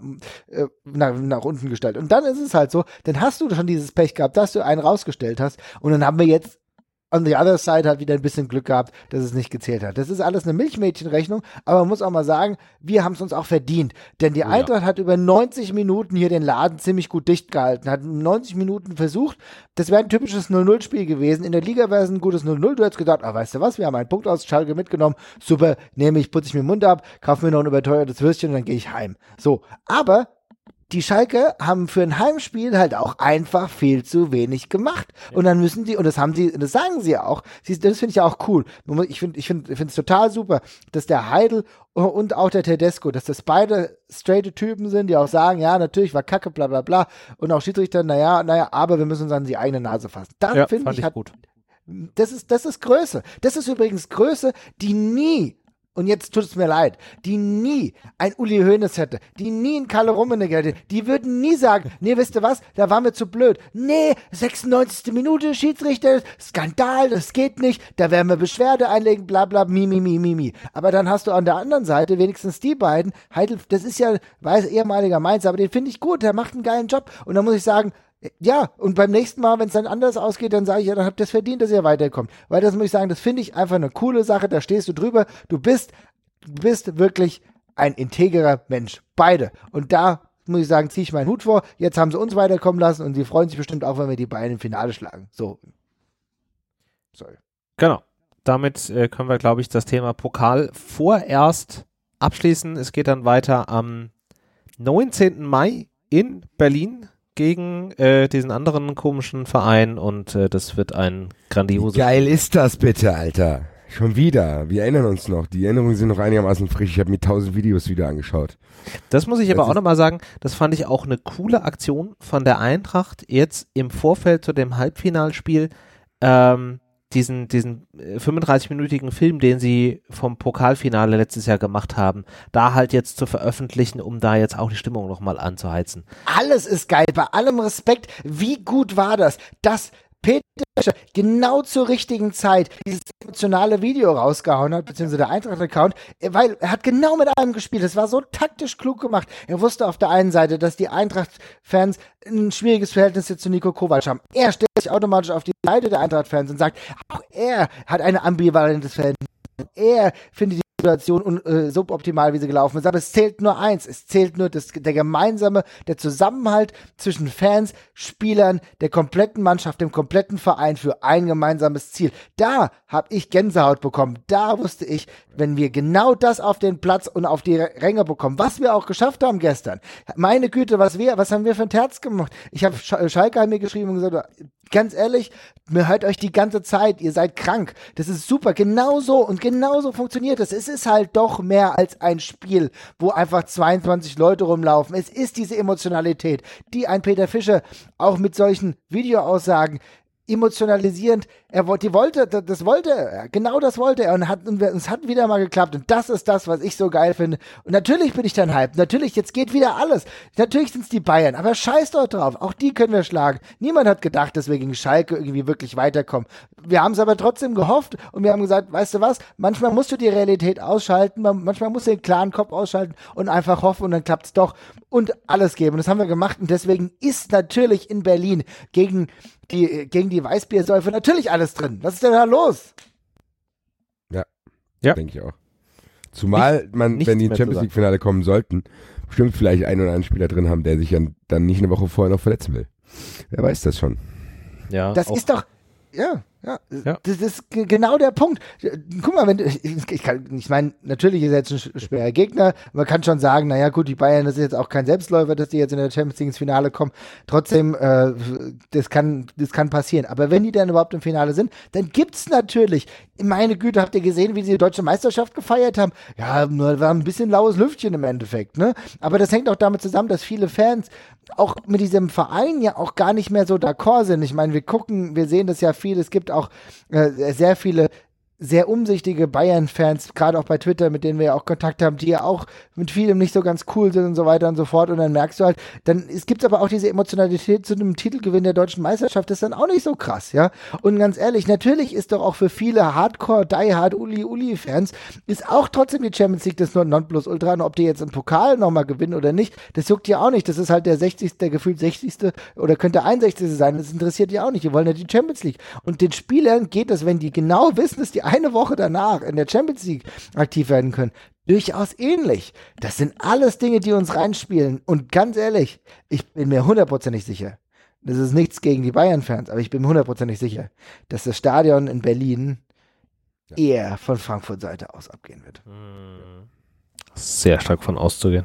nach unten gestellt. Und dann ist es halt so, dann hast du schon dieses Pech gehabt, dass du einen rausgestellt hast. Und dann haben wir jetzt on the other side halt wieder ein bisschen Glück gehabt, dass es nicht gezählt hat. Das ist alles eine Milchmädchenrechnung, aber man muss auch mal sagen, wir haben es uns auch verdient. Denn die Eintracht hat über 90 Minuten hier den Laden ziemlich gut dicht gehalten, hat 90 Minuten versucht, das wäre ein typisches 0-0-Spiel gewesen. In der Liga wäre es ein gutes 0-0. Du hättest gedacht, weißt du was, wir haben einen Punkt aus Schalke mitgenommen, super, putze ich mir den Mund ab, kaufe mir noch ein überteuertes Würstchen und dann gehe ich heim. So, aber die Schalke haben für ein Heimspiel halt auch einfach viel zu wenig gemacht. Ja. Und dann müssen die, und das sagen sie auch, das finde ich ja auch cool. Ich finde es total super, dass der Heidel und auch der Tedesco, dass das beide straighte Typen sind, die auch sagen, ja, natürlich war Kacke, bla bla bla. Und auch Schiedsrichter, naja, aber wir müssen uns an die eigene Nase fassen. Das finde ich gut. Das ist Größe. Das ist übrigens Größe, die nie, und jetzt tut es mir leid, die nie ein Uli Hoeneß hätte, die nie ein Kalle Rummenigge hätte, die würden nie sagen, nee, wisst ihr was, da waren wir zu blöd. Nee, 96. Minute, Schiedsrichter, Skandal, das geht nicht, da werden wir Beschwerde einlegen, bla bla, mi. Aber dann hast du an der anderen Seite wenigstens die beiden, Heidel, das ist ja, ehemaliger Mainzer, aber den finde ich gut, der macht einen geilen Job. Und dann muss ich sagen, ja, und beim nächsten Mal, wenn es dann anders ausgeht, dann sage ich, ja, dann habt ihr es verdient, dass ihr weiterkommt. Weil das muss ich sagen, das finde ich einfach eine coole Sache, da stehst du drüber, du bist wirklich ein integrer Mensch. Beide. Und da muss ich sagen, ziehe ich meinen Hut vor, jetzt haben sie uns weiterkommen lassen und sie freuen sich bestimmt auch, wenn wir die beiden im Finale schlagen. So. Sorry.
Genau. Damit können wir, glaube ich, das Thema Pokal vorerst abschließen. Es geht dann weiter am 19. Mai in Berlin gegen diesen anderen komischen Verein und das wird ein grandioses.
Wie geil ist das bitte, Alter? Schon wieder. Wir erinnern uns noch. Die Erinnerungen sind noch einigermaßen frisch. Ich habe mir 1000 Videos wieder angeschau.
Das muss ich aber auch nochmal sagen, das fand ich auch eine coole Aktion von der Eintracht, jetzt im Vorfeld zu dem Halbfinalspiel diesen 35-minütigen Film, den sie vom Pokalfinale letztes Jahr gemacht haben, da halt jetzt zu veröffentlichen, um da jetzt auch die Stimmung nochmal anzuheizen.
Alles ist geil, bei allem Respekt. Wie gut war das, dass Peter genau zur richtigen Zeit dieses emotionale Video rausgehauen hat, beziehungsweise der Eintracht-Account, weil er hat genau mit einem gespielt. Es war so taktisch klug gemacht. Er wusste auf der einen Seite, dass die Eintracht-Fans ein schwieriges Verhältnis jetzt zu Nico Kovac haben. Er stellt sich automatisch auf die Seite der Eintracht-Fans und sagt, auch er hat ein ambivalentes Verhältnis. Er findet die Situation suboptimal, wie sie gelaufen ist. Aber es zählt nur eins. Es zählt nur der Zusammenhalt zwischen Fans, Spielern, der kompletten Mannschaft, dem kompletten Verein für ein gemeinsames Ziel. Da habe ich Gänsehaut bekommen. Da wusste ich, wenn wir genau das auf den Platz und auf die Ränge bekommen, was wir auch geschafft haben gestern. Meine Güte, was haben wir für ein Terz gemacht? Ich habe Schalke mir geschrieben und gesagt, ganz ehrlich, mir hört euch die ganze Zeit, ihr seid krank. Das ist super, genauso funktioniert das. Es ist halt doch mehr als ein Spiel, wo einfach 22 Leute rumlaufen. Es ist diese Emotionalität, die ein Peter Fischer auch mit solchen Videoaussagen emotionalisierend, das wollte er, genau das wollte er und es hat wieder mal geklappt und das ist das, was ich so geil finde und natürlich bin ich dann hyped, natürlich, jetzt geht wieder alles, natürlich sind es die Bayern, aber scheiß doch drauf, auch die können wir schlagen, niemand hat gedacht, dass wir gegen Schalke irgendwie wirklich weiterkommen, wir haben es aber trotzdem gehofft und wir haben gesagt, weißt du was, manchmal musst du die Realität ausschalten, manchmal musst du den klaren Kopf ausschalten und einfach hoffen und dann klappt es doch und alles geben und das haben wir gemacht und deswegen ist natürlich in Berlin gegen die Weißbiersäufer natürlich alles drin. Was ist denn da los?
Ja.
Ja.
Denke ich auch. Zumal wenn die Champions League-Finale kommen sollten, bestimmt vielleicht einen oder anderen Spieler drin haben, der sich dann nicht eine Woche vorher noch verletzen will. Wer weiß das schon.
Ja.
Das ist doch, ja. Das ist genau der Punkt. Guck mal, ich meine, natürlich ist er jetzt ein schwerer Gegner. Man kann schon sagen, naja gut, die Bayern, das ist jetzt auch kein Selbstläufer, dass die jetzt in der Champions League ins Finale kommen. Trotzdem, das kann passieren. Aber wenn die dann überhaupt im Finale sind, dann gibt's natürlich, meine Güte, habt ihr gesehen, wie sie die deutsche Meisterschaft gefeiert haben? Ja, nur war ein bisschen laues Lüftchen im Endeffekt, ne? Aber das hängt auch damit zusammen, dass viele Fans auch mit diesem Verein ja auch gar nicht mehr so d'accord sind. Ich meine, wir sehen das ja viel, es gibt auch sehr viele sehr umsichtige Bayern-Fans, gerade auch bei Twitter, mit denen wir ja auch Kontakt haben, die ja auch mit vielem nicht so ganz cool sind und so weiter und so fort. Und dann merkst du halt, es gibt aber auch diese Emotionalität zu einem Titelgewinn der deutschen Meisterschaft, das ist dann auch nicht so krass, ja. Und ganz ehrlich, natürlich ist doch auch für viele Hardcore, Die-Hard, Uli-Uli-Fans, ist auch trotzdem die Champions League das Nonplusultra. Und ob die jetzt im Pokal nochmal gewinnen oder nicht, das juckt ja auch nicht. Das ist halt der 60., der gefühlt 60. oder könnte 61. sein. Das interessiert die auch nicht. Die wollen ja die Champions League. Und den Spielern geht es, wenn die genau wissen, dass die eine Woche danach in der Champions League aktiv werden können, durchaus ähnlich. Das sind alles Dinge, die uns reinspielen. Und ganz ehrlich, ich bin mir 100%ig sicher, das ist nichts gegen die Bayern-Fans, aber ich bin mir 100%ig sicher, dass das Stadion in Berlin eher von Frankfurt-Seite aus abgehen wird.
Sehr stark von auszugehen.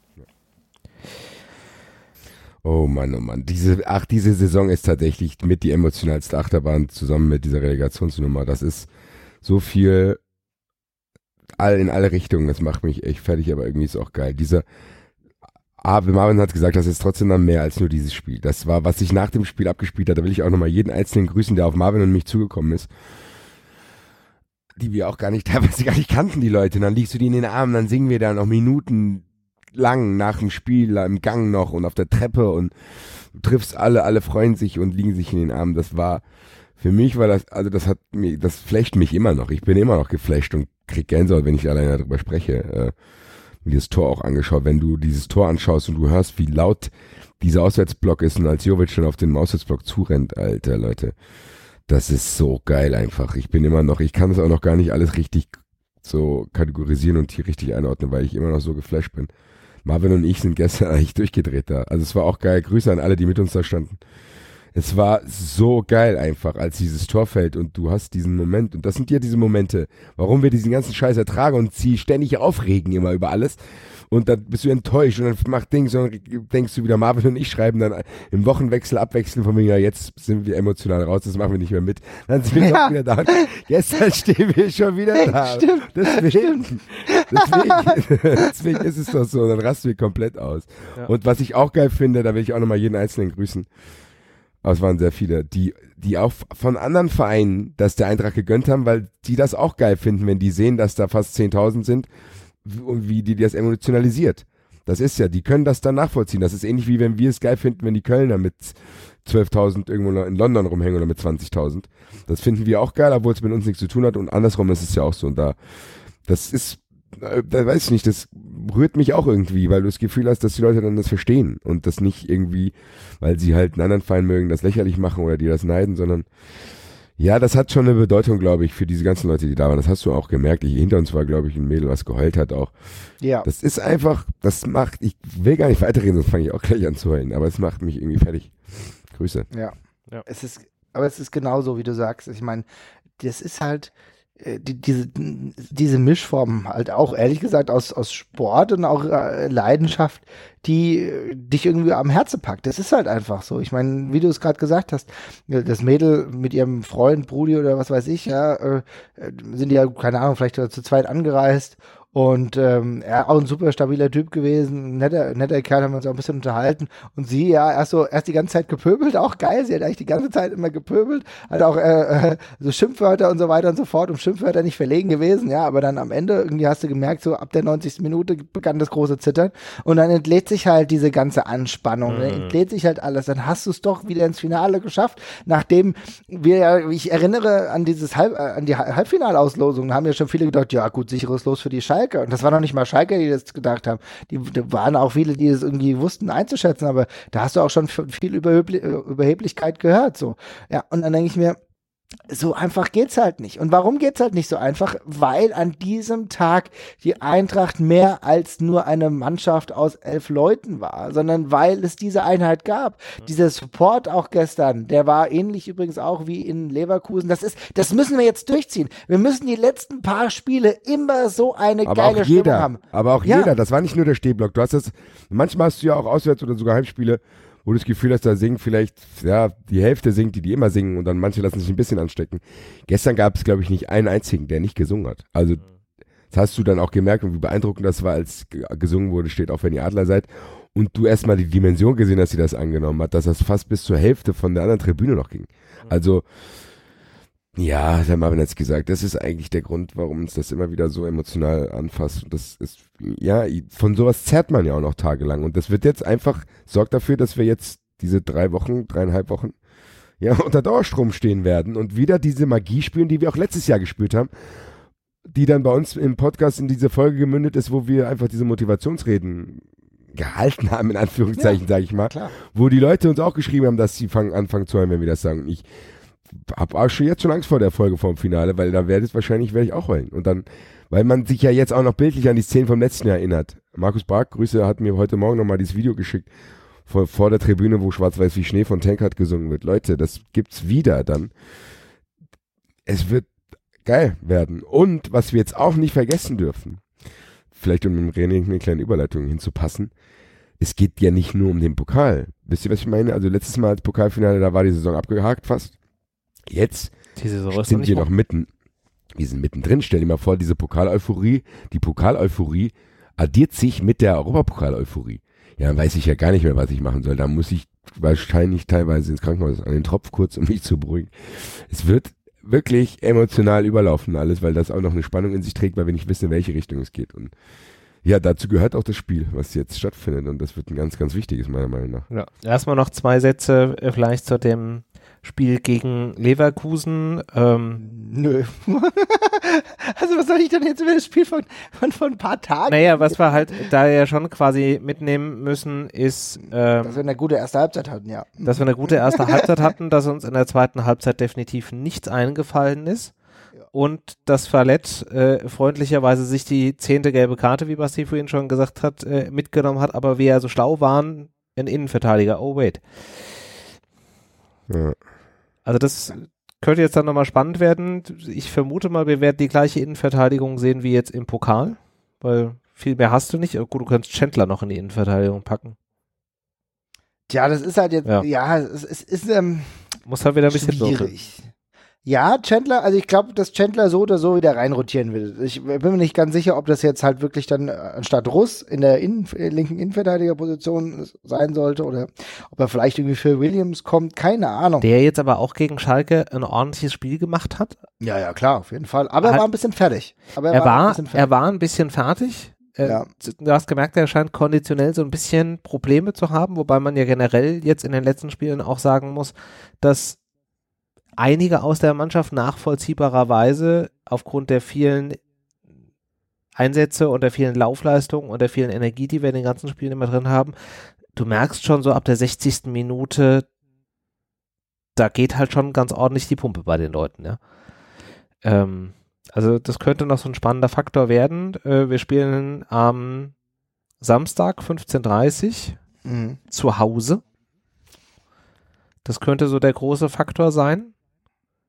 Oh Mann. Diese Saison ist tatsächlich mit die emotionalste Achterbahn zusammen mit dieser Relegationsnummer. Das ist so viel in alle Richtungen. Das macht mich echt fertig, aber irgendwie ist es auch geil. Marvin hat gesagt, das ist trotzdem dann mehr als nur dieses Spiel. Das war, was sich nach dem Spiel abgespielt hat. Da will ich auch nochmal jeden Einzelnen grüßen, der auf Marvin und mich zugekommen ist. Die wir auch teilweise gar nicht kannten, die Leute. Und dann liegst du die in den Armen, dann singen wir da noch Minuten lang nach dem Spiel, im Gang noch und auf der Treppe und du triffst alle freuen sich und liegen sich in den Armen. Das war, für mich war das, also das flasht mich immer noch. Ich bin immer noch geflasht und krieg Gänsehaut, wenn ich alleine darüber spreche. Mir das Tor auch angeschaut. Wenn du dieses Tor anschaust und du hörst, wie laut dieser Auswärtsblock ist und als Jovic schon auf den Auswärtsblock zurennt, Alter, Leute. Das ist so geil einfach. Ich kann es auch noch gar nicht alles richtig so kategorisieren und hier richtig einordnen, weil ich immer noch so geflasht bin. Marvin und ich sind gestern eigentlich durchgedreht da. Also es war auch geil. Grüße an alle, die mit uns da standen. Es war so geil einfach, als dieses Tor fällt und du hast diesen Moment. Und das sind ja diese Momente, warum wir diesen ganzen Scheiß ertragen und sie ständig aufregen immer über alles. Und dann bist du enttäuscht und dann macht Dings und dann denkst du wieder, Marvin und ich schreiben dann im Wochenwechsel abwechseln von mir, ja, jetzt sind wir emotional raus, das machen wir nicht mehr mit. Dann sind wir doch wieder da. Gestern stehen wir schon wieder da.
Stimmt.
Deswegen ist es doch so, dann rasten wir komplett aus. Ja. Und was ich auch geil finde, da will ich auch nochmal jeden Einzelnen grüßen, aber es waren sehr viele, die auch von anderen Vereinen das der Eintracht gegönnt haben, weil die das auch geil finden, wenn die sehen, dass da fast 10.000 sind und wie die das emotionalisiert. Das ist ja, die können das dann nachvollziehen. Das ist ähnlich wie wenn wir es geil finden, wenn die Kölner mit 12.000 irgendwo in London rumhängen oder mit 20.000. Das finden wir auch geil, obwohl es mit uns nichts zu tun hat und andersrum ist es ja auch so. Und da weiß ich nicht, das rührt mich auch irgendwie, weil du das Gefühl hast, dass die Leute dann das verstehen und das nicht irgendwie, weil sie halt einen anderen Verein mögen, das lächerlich machen oder die das neiden, sondern ja, das hat schon eine Bedeutung, glaube ich, für diese ganzen Leute, die da waren. Das hast du auch gemerkt. Hinter uns war, glaube ich, ein Mädel, was geheult hat auch.
Ja.
Das ist einfach, ich will gar nicht weiterreden, sonst fange ich auch gleich an zu heulen, aber es macht mich irgendwie fertig. Grüße.
Ja. Es ist genauso, wie du sagst. Ich meine, das ist halt, diese Mischform halt auch, ehrlich gesagt, aus Sport und auch Leidenschaft, die dich irgendwie am Herzen packt. Das ist halt einfach so. Ich meine, wie du es gerade gesagt hast, das Mädel mit ihrem Freund, Brudi oder was weiß ich, ja, sind die ja, keine Ahnung, vielleicht zu zweit angereist. Und er auch ein super stabiler Typ gewesen, netter Kerl, haben wir uns auch ein bisschen unterhalten. Und sie, ja, erst die ganze Zeit gepöbelt, auch geil, sie hat eigentlich die ganze Zeit immer gepöbelt, hat auch so Schimpfwörter und so weiter und so fort, um Schimpfwörter nicht verlegen gewesen, ja, aber dann am Ende irgendwie hast du gemerkt, so ab der 90. Minute begann das große Zittern und dann entlädt sich halt diese ganze Anspannung, dann entlädt sich halt alles, dann hast du es doch wieder ins Finale geschafft, nachdem ich erinnere an an die Halbfinalauslosung, da haben ja schon viele gedacht, ja gut, sicheres Los für die Schalke. Und das war noch nicht mal Schalke, die das gedacht haben. Da waren auch viele, die das irgendwie wussten einzuschätzen, aber da hast du auch schon viel Überheblichkeit gehört. So. Ja, und dann denke ich mir, so einfach geht's halt nicht. Und warum geht's halt nicht so einfach? Weil an diesem Tag die Eintracht mehr als nur eine Mannschaft aus 11 Leuten war, sondern weil es diese Einheit gab. Dieser Support auch gestern, der war ähnlich übrigens auch wie in Leverkusen. Das müssen wir jetzt durchziehen. Wir müssen die letzten paar Spiele immer so eine geile Stimmung haben.
Aber auch jeder, das war nicht nur der Stehblock. Manchmal hast du ja auch Auswärts- oder sogar Heimspiele, wo du das Gefühl hast, da singen vielleicht, ja, die Hälfte singt, die immer singen und dann manche lassen sich ein bisschen anstecken. Gestern gab es, glaube ich, nicht einen einzigen, der nicht gesungen hat. Also das hast du dann auch gemerkt und wie beeindruckend das war, als gesungen wurde, steht auch, wenn ihr Adler seid. Und du erstmal die Dimension gesehen hast, die das angenommen hat, dass das fast bis zur Hälfte von der anderen Tribüne noch ging. Also, ja, der Marvin hat es gesagt, das ist eigentlich der Grund, warum uns das immer wieder so emotional anfasst. Und das ist, ja, von sowas zerrt man ja auch noch tagelang. Und das wird jetzt einfach, sorgt dafür, dass wir jetzt diese 3,5 Wochen, ja, unter Dauerstrom stehen werden und wieder diese Magie spüren, die wir auch letztes Jahr gespürt haben, die dann bei uns im Podcast in diese Folge gemündet ist, wo wir einfach diese Motivationsreden gehalten haben, in Anführungszeichen, sage ich mal,
klar.
Wo die Leute uns auch geschrieben haben, dass sie anfangen zu hören, wenn wir das sagen. Ich habe auch jetzt schon Angst vor der Folge vom Finale, weil da werde ich auch heulen. Und dann, weil man sich ja jetzt auch noch bildlich an die Szenen vom letzten Jahr erinnert. Markus Bark, Grüße, hat mir heute Morgen nochmal dieses Video geschickt, vor der Tribüne, wo Schwarz-Weiß wie Schnee von Tankard gesungen wird. Leute, das gibt's wieder dann. Es wird geil werden. Und was wir jetzt auch nicht vergessen dürfen, vielleicht um mit René eine kleine Überleitung hinzupassen, es geht ja nicht nur um den Pokal. Wisst ihr, was ich meine? Also letztes Mal als Pokalfinale, da war die Saison abgehakt fast. Jetzt sind wir noch mitten. Wir sind mittendrin. Stell dir mal vor, die Pokaleuphorie addiert sich mit der Europapokal-Euphorie. Ja, dann weiß ich ja gar nicht mehr, was ich machen soll. Da muss ich wahrscheinlich teilweise ins Krankenhaus an den Tropf kurz, um mich zu beruhigen. Es wird wirklich emotional überlaufen alles, weil das auch noch eine Spannung in sich trägt, weil wir nicht wissen, in welche Richtung es geht. Und ja, dazu gehört auch das Spiel, was jetzt stattfindet. Und das wird ein ganz, ganz wichtiges, meiner Meinung nach.
Ja. Erstmal noch 2 Sätze vielleicht zu dem Spiel gegen Leverkusen.
Nö. Also was soll ich denn jetzt über das Spiel von ein paar Tagen?
Naja, was wir halt da ja schon quasi mitnehmen müssen, ist,
dass wir eine gute erste Halbzeit hatten, ja.
Dass wir eine gute erste Halbzeit hatten, dass uns in der zweiten Halbzeit definitiv nichts eingefallen ist. Ja. Und dass Verlet freundlicherweise sich die 10. gelbe Karte, wie Basti vorhin schon gesagt hat, mitgenommen hat, aber wir ja so schlau waren, ein Innenverteidiger. Oh, wait.
Ja.
Also das könnte jetzt dann nochmal spannend werden. Ich vermute mal, wir werden die gleiche Innenverteidigung sehen wie jetzt im Pokal, weil viel mehr hast du nicht. Gut, du kannst Chandler noch in die Innenverteidigung packen.
Tja, das ist halt jetzt, es ist
muss halt wieder ein bisschen
schwierig. Ja, Chandler, also ich glaube, dass Chandler so oder so wieder reinrotieren will. Ich bin mir nicht ganz sicher, ob das jetzt halt wirklich dann anstatt Russ in der linken Innenverteidigerposition sein sollte oder ob er vielleicht irgendwie für Williams kommt, keine Ahnung.
Der jetzt aber auch gegen Schalke ein ordentliches Spiel gemacht hat.
Ja, klar, auf jeden Fall. Aber er war ein bisschen fertig.
Er war ein bisschen fertig. Ja. Du hast gemerkt, er scheint konditionell so ein bisschen Probleme zu haben, wobei man ja generell jetzt in den letzten Spielen auch sagen muss, dass einige aus der Mannschaft nachvollziehbarerweise aufgrund der vielen Einsätze und der vielen Laufleistungen und der vielen Energie, die wir in den ganzen Spielen immer drin haben, du merkst schon so ab der 60. Minute, da geht halt schon ganz ordentlich die Pumpe bei den Leuten, ja. Also das könnte noch so ein spannender Faktor werden. Wir spielen am Samstag 15:30 Uhr zu Hause. Das könnte so der große Faktor sein.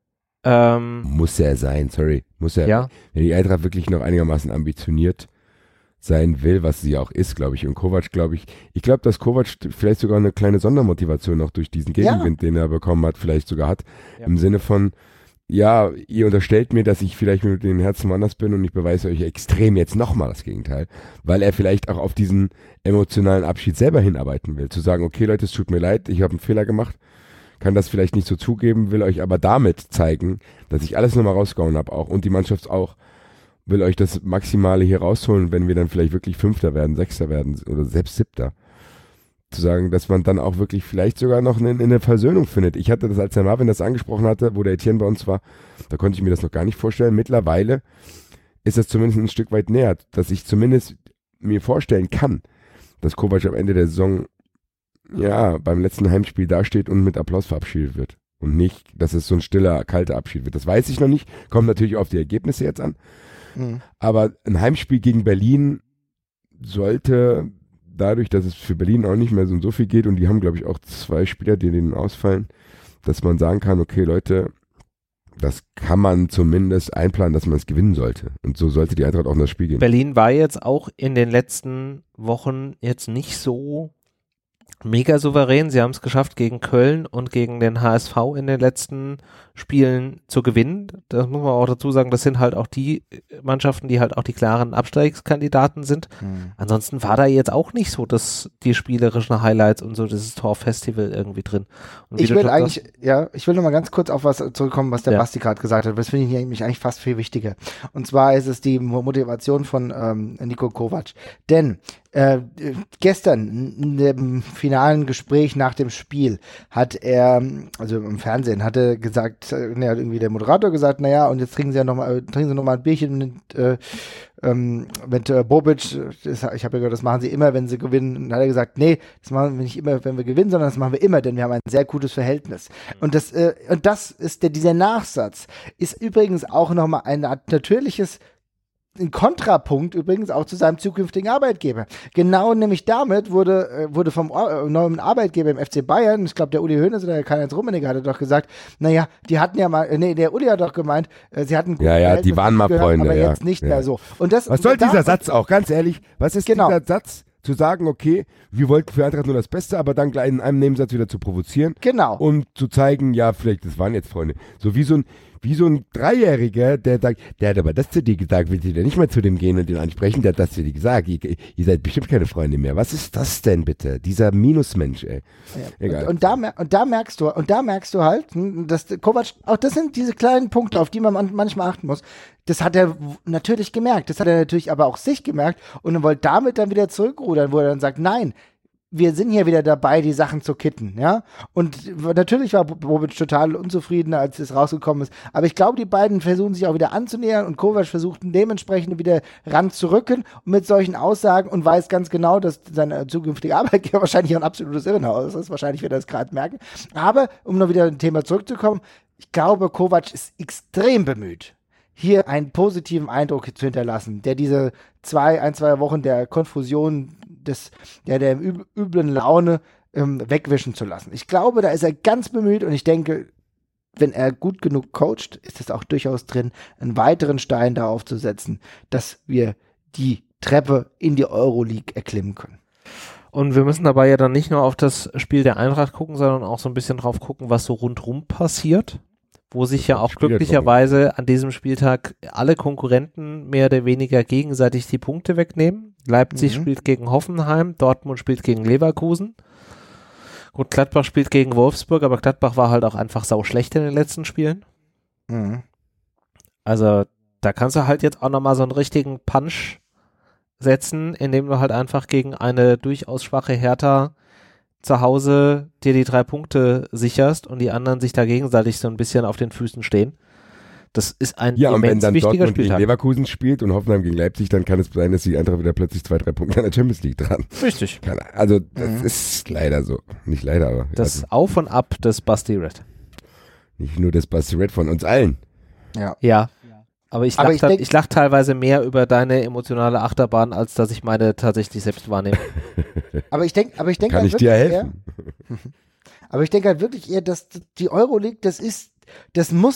Muss er sein, sorry. Muss er.
Ja.
Wenn die Eintracht wirklich noch einigermaßen ambitioniert sein will, was sie auch ist, glaube ich. Und Kovac, glaube ich glaube, dass Kovac vielleicht sogar eine kleine Sondermotivation noch durch diesen Gegenwind, den er bekommen hat, vielleicht sogar hat. Ja. Im Sinne von, ja, ihr unterstellt mir, dass ich vielleicht mit dem Herzen woanders bin und ich beweise euch extrem jetzt nochmal das Gegenteil. Weil er vielleicht auch auf diesen emotionalen Abschied selber hinarbeiten will. Zu sagen, okay Leute, es tut mir leid, ich habe einen Fehler gemacht, kann das vielleicht nicht so zugeben, will euch aber damit zeigen, dass ich alles nochmal rausgehauen habe auch und die Mannschaft auch, will euch das Maximale hier rausholen, wenn wir dann vielleicht wirklich Fünfter werden, Sechster werden oder selbst Siebter. Zu sagen, dass man dann auch wirklich vielleicht sogar noch eine Versöhnung findet. Ich hatte das, als der Marvin das angesprochen hatte, wo der Etienne bei uns war, da konnte ich mir das noch gar nicht vorstellen. Mittlerweile ist das zumindest ein Stück weit näher, dass ich zumindest mir vorstellen kann, dass Kovac am Ende der Saison ja beim letzten Heimspiel dasteht und mit Applaus verabschiedet wird. Und nicht, dass es so ein stiller, kalter Abschied wird. Das weiß ich noch nicht. Kommt natürlich auf die Ergebnisse jetzt an. Aber ein Heimspiel gegen Berlin sollte dadurch, dass es für Berlin auch nicht mehr so viel geht und die haben, glaube ich, auch 2 Spieler, die denen ausfallen, dass man sagen kann, okay, Leute, das kann man zumindest einplanen, dass man es gewinnen sollte. Und so sollte die Eintracht auch in das Spiel gehen.
Berlin war jetzt auch in den letzten Wochen jetzt nicht so mega souverän. Sie haben es geschafft, gegen Köln und gegen den HSV in den letzten Spielen zu gewinnen. Das muss man auch dazu sagen, das sind halt auch die Mannschaften, die halt auch die klaren Abstiegskandidaten sind. Ansonsten war da jetzt auch nicht so, dass die spielerischen Highlights und so dieses Torfestival irgendwie drin. Und
ich will noch mal ganz kurz auf was zurückkommen, was der Basti gerade gesagt hat. Das finde ich nämlich eigentlich fast viel wichtiger. Und zwar ist es die Motivation von Niko Kovac. Denn gestern in dem finalen Gespräch nach dem Spiel hat er, also im Fernsehen, hatte gesagt, hat irgendwie der Moderator gesagt, naja, und jetzt trinken Sie noch mal ein Bierchen mit Bobic. Ich habe ja gehört, das machen Sie immer, wenn Sie gewinnen. Und dann hat er gesagt, nee, das machen wir nicht immer, wenn wir gewinnen, sondern das machen wir immer, denn wir haben ein sehr gutes Verhältnis. Und das ist dieser Nachsatz ist übrigens auch nochmal ein natürliches ein Kontrapunkt übrigens auch zu seinem zukünftigen Arbeitgeber. Genau nämlich damit wurde vom neuen Arbeitgeber im FC Bayern, ich glaube der Uli Hoeneß oder der Karl-Heinz Rummenigge hatte doch gesagt, naja, die hatten ja mal, der Uli hat doch gemeint, sie hatten
die waren mal Freunde,
aber jetzt nicht mehr so. Und das,
was soll dieser Satz auch, ganz ehrlich, was ist dieser Satz? Zu sagen, okay, wir wollten für Eintracht nur das Beste, aber dann gleich in einem Nebensatz wieder zu provozieren.
Genau.
Und zu zeigen, ja, vielleicht, das waren jetzt Freunde. So wie so ein Dreijähriger, der sagt, der hat aber das zu dir gesagt, willst du denn nicht mal zu dem gehen und den ansprechen, der hat das zu dir gesagt. Ihr seid bestimmt keine Freunde mehr. Was ist das denn bitte? Dieser Minusmensch, ey.
Ja. Egal. Und da merkst du halt, dass Kovac, auch das sind diese kleinen Punkte, auf die man manchmal achten muss. Das hat er natürlich gemerkt. Das hat er natürlich aber auch sich gemerkt und er wollte damit dann wieder zurückrudern, wo er dann sagt, nein, wir sind hier wieder dabei, die Sachen zu kitten, ja. Und natürlich war Bobic total unzufrieden, als es rausgekommen ist. Aber ich glaube, die beiden versuchen sich auch wieder anzunähern und Kovac versucht dementsprechend wieder ranzurücken und mit solchen Aussagen und weiß ganz genau, dass sein zukünftiger Arbeitgeber wahrscheinlich ein absolutes Irrenhaus ist. Wahrscheinlich wird er das gerade merken. Aber, um noch wieder ein Thema zurückzukommen, ich glaube, Kovac ist extrem bemüht, hier einen positiven Eindruck zu hinterlassen, der diese 2 Wochen der Konfusion, der üblen Laune wegwischen zu lassen. Ich glaube, da ist er ganz bemüht und ich denke, wenn er gut genug coacht, ist es auch durchaus drin, einen weiteren Stein darauf zu setzen, dass wir die Treppe in die Euroleague erklimmen können.
Und wir müssen dabei ja dann nicht nur auf das Spiel der Eintracht gucken, sondern auch so ein bisschen drauf gucken, was so rundrum passiert, wo sich ja auch glücklicherweise an diesem Spieltag alle Konkurrenten mehr oder weniger gegenseitig die Punkte wegnehmen. Leipzig spielt gegen Hoffenheim, Dortmund spielt gegen Leverkusen. Gut, Gladbach spielt gegen Wolfsburg, aber Gladbach war halt auch einfach sau schlecht in den letzten Spielen. Also da kannst du halt jetzt auch nochmal so einen richtigen Punch setzen, indem du halt einfach gegen eine durchaus schwache Hertha zu Hause dir die 3 Punkte sicherst und die anderen sich da gegenseitig so ein bisschen auf den Füßen stehen. Das ist ein
immens wichtiger Spieltag. Ja, und wenn dann Dortmund
gegen
Leverkusen spielt und Hoffenheim gegen Leipzig, dann kann es sein, dass die Eintracht wieder plötzlich 2-3 Punkte an der Champions League dran.
Richtig.
Also das ist leider so. Nicht leider, aber.
Das Auf und Ab des Basti Red.
Nicht nur des Basti Red, von uns allen.
Ja. Aber ich lach teilweise mehr über deine emotionale Achterbahn, als dass ich meine tatsächlich selbst wahrnehme.
Aber ich denke
kann
halt
ich dir helfen?
Aber ich denke halt wirklich eher, dass die Euroleague, das muss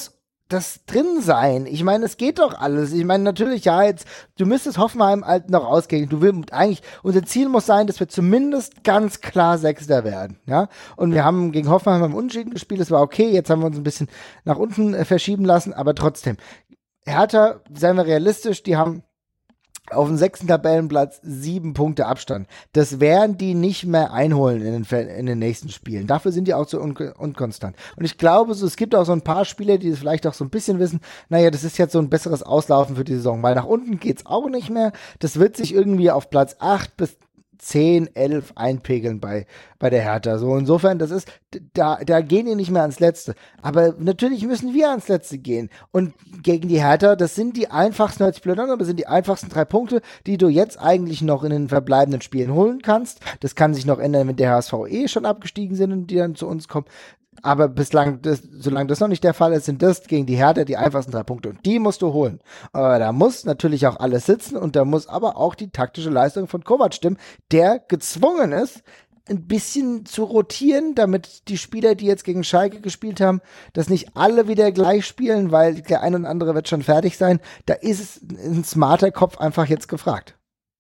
das drin sein. Ich meine, es geht doch alles. Ich meine, natürlich, ja, jetzt, du müsstest Hoffenheim halt noch ausgehen. Unser Ziel muss sein, dass wir zumindest ganz klar Sechster werden, ja. Und wir haben gegen Hoffenheim am Unentschieden gespielt, das war okay. Jetzt haben wir uns ein bisschen nach unten verschieben lassen, aber trotzdem. Hertha, seien wir realistisch, die haben auf dem 6. Tabellenplatz 7 Punkte Abstand. Das werden die nicht mehr einholen in den nächsten Spielen. Dafür sind die auch zu unkonstant. Und ich glaube, es gibt auch so ein paar Spieler, die das vielleicht auch so ein bisschen wissen, naja, das ist jetzt so ein besseres Auslaufen für die Saison, weil nach unten geht's auch nicht mehr. Das wird sich irgendwie auf Platz 8 bis 10, 11 einpegeln bei der Hertha. So, insofern, das ist, da gehen die nicht mehr ans Letzte. Aber natürlich müssen wir ans Letzte gehen. Und gegen die Hertha, das sind die einfachsten, hört sich blöd an, aber sind die einfachsten 3 Punkte, die du jetzt eigentlich noch in den verbleibenden Spielen holen kannst. Das kann sich noch ändern, wenn der HSV schon abgestiegen sind und die dann zu uns kommen. Aber solange das noch nicht der Fall ist, sind das gegen die Hertha die einfachsten 3 Punkte. Und die musst du holen. Aber da muss natürlich auch alles sitzen und da muss aber auch die taktische Leistung von Kovac stimmen, der gezwungen ist, ein bisschen zu rotieren, damit die Spieler, die jetzt gegen Schalke gespielt haben, dass nicht alle wieder gleich spielen, weil der ein und andere wird schon fertig sein. Da ist ein smarter Kopf einfach jetzt gefragt.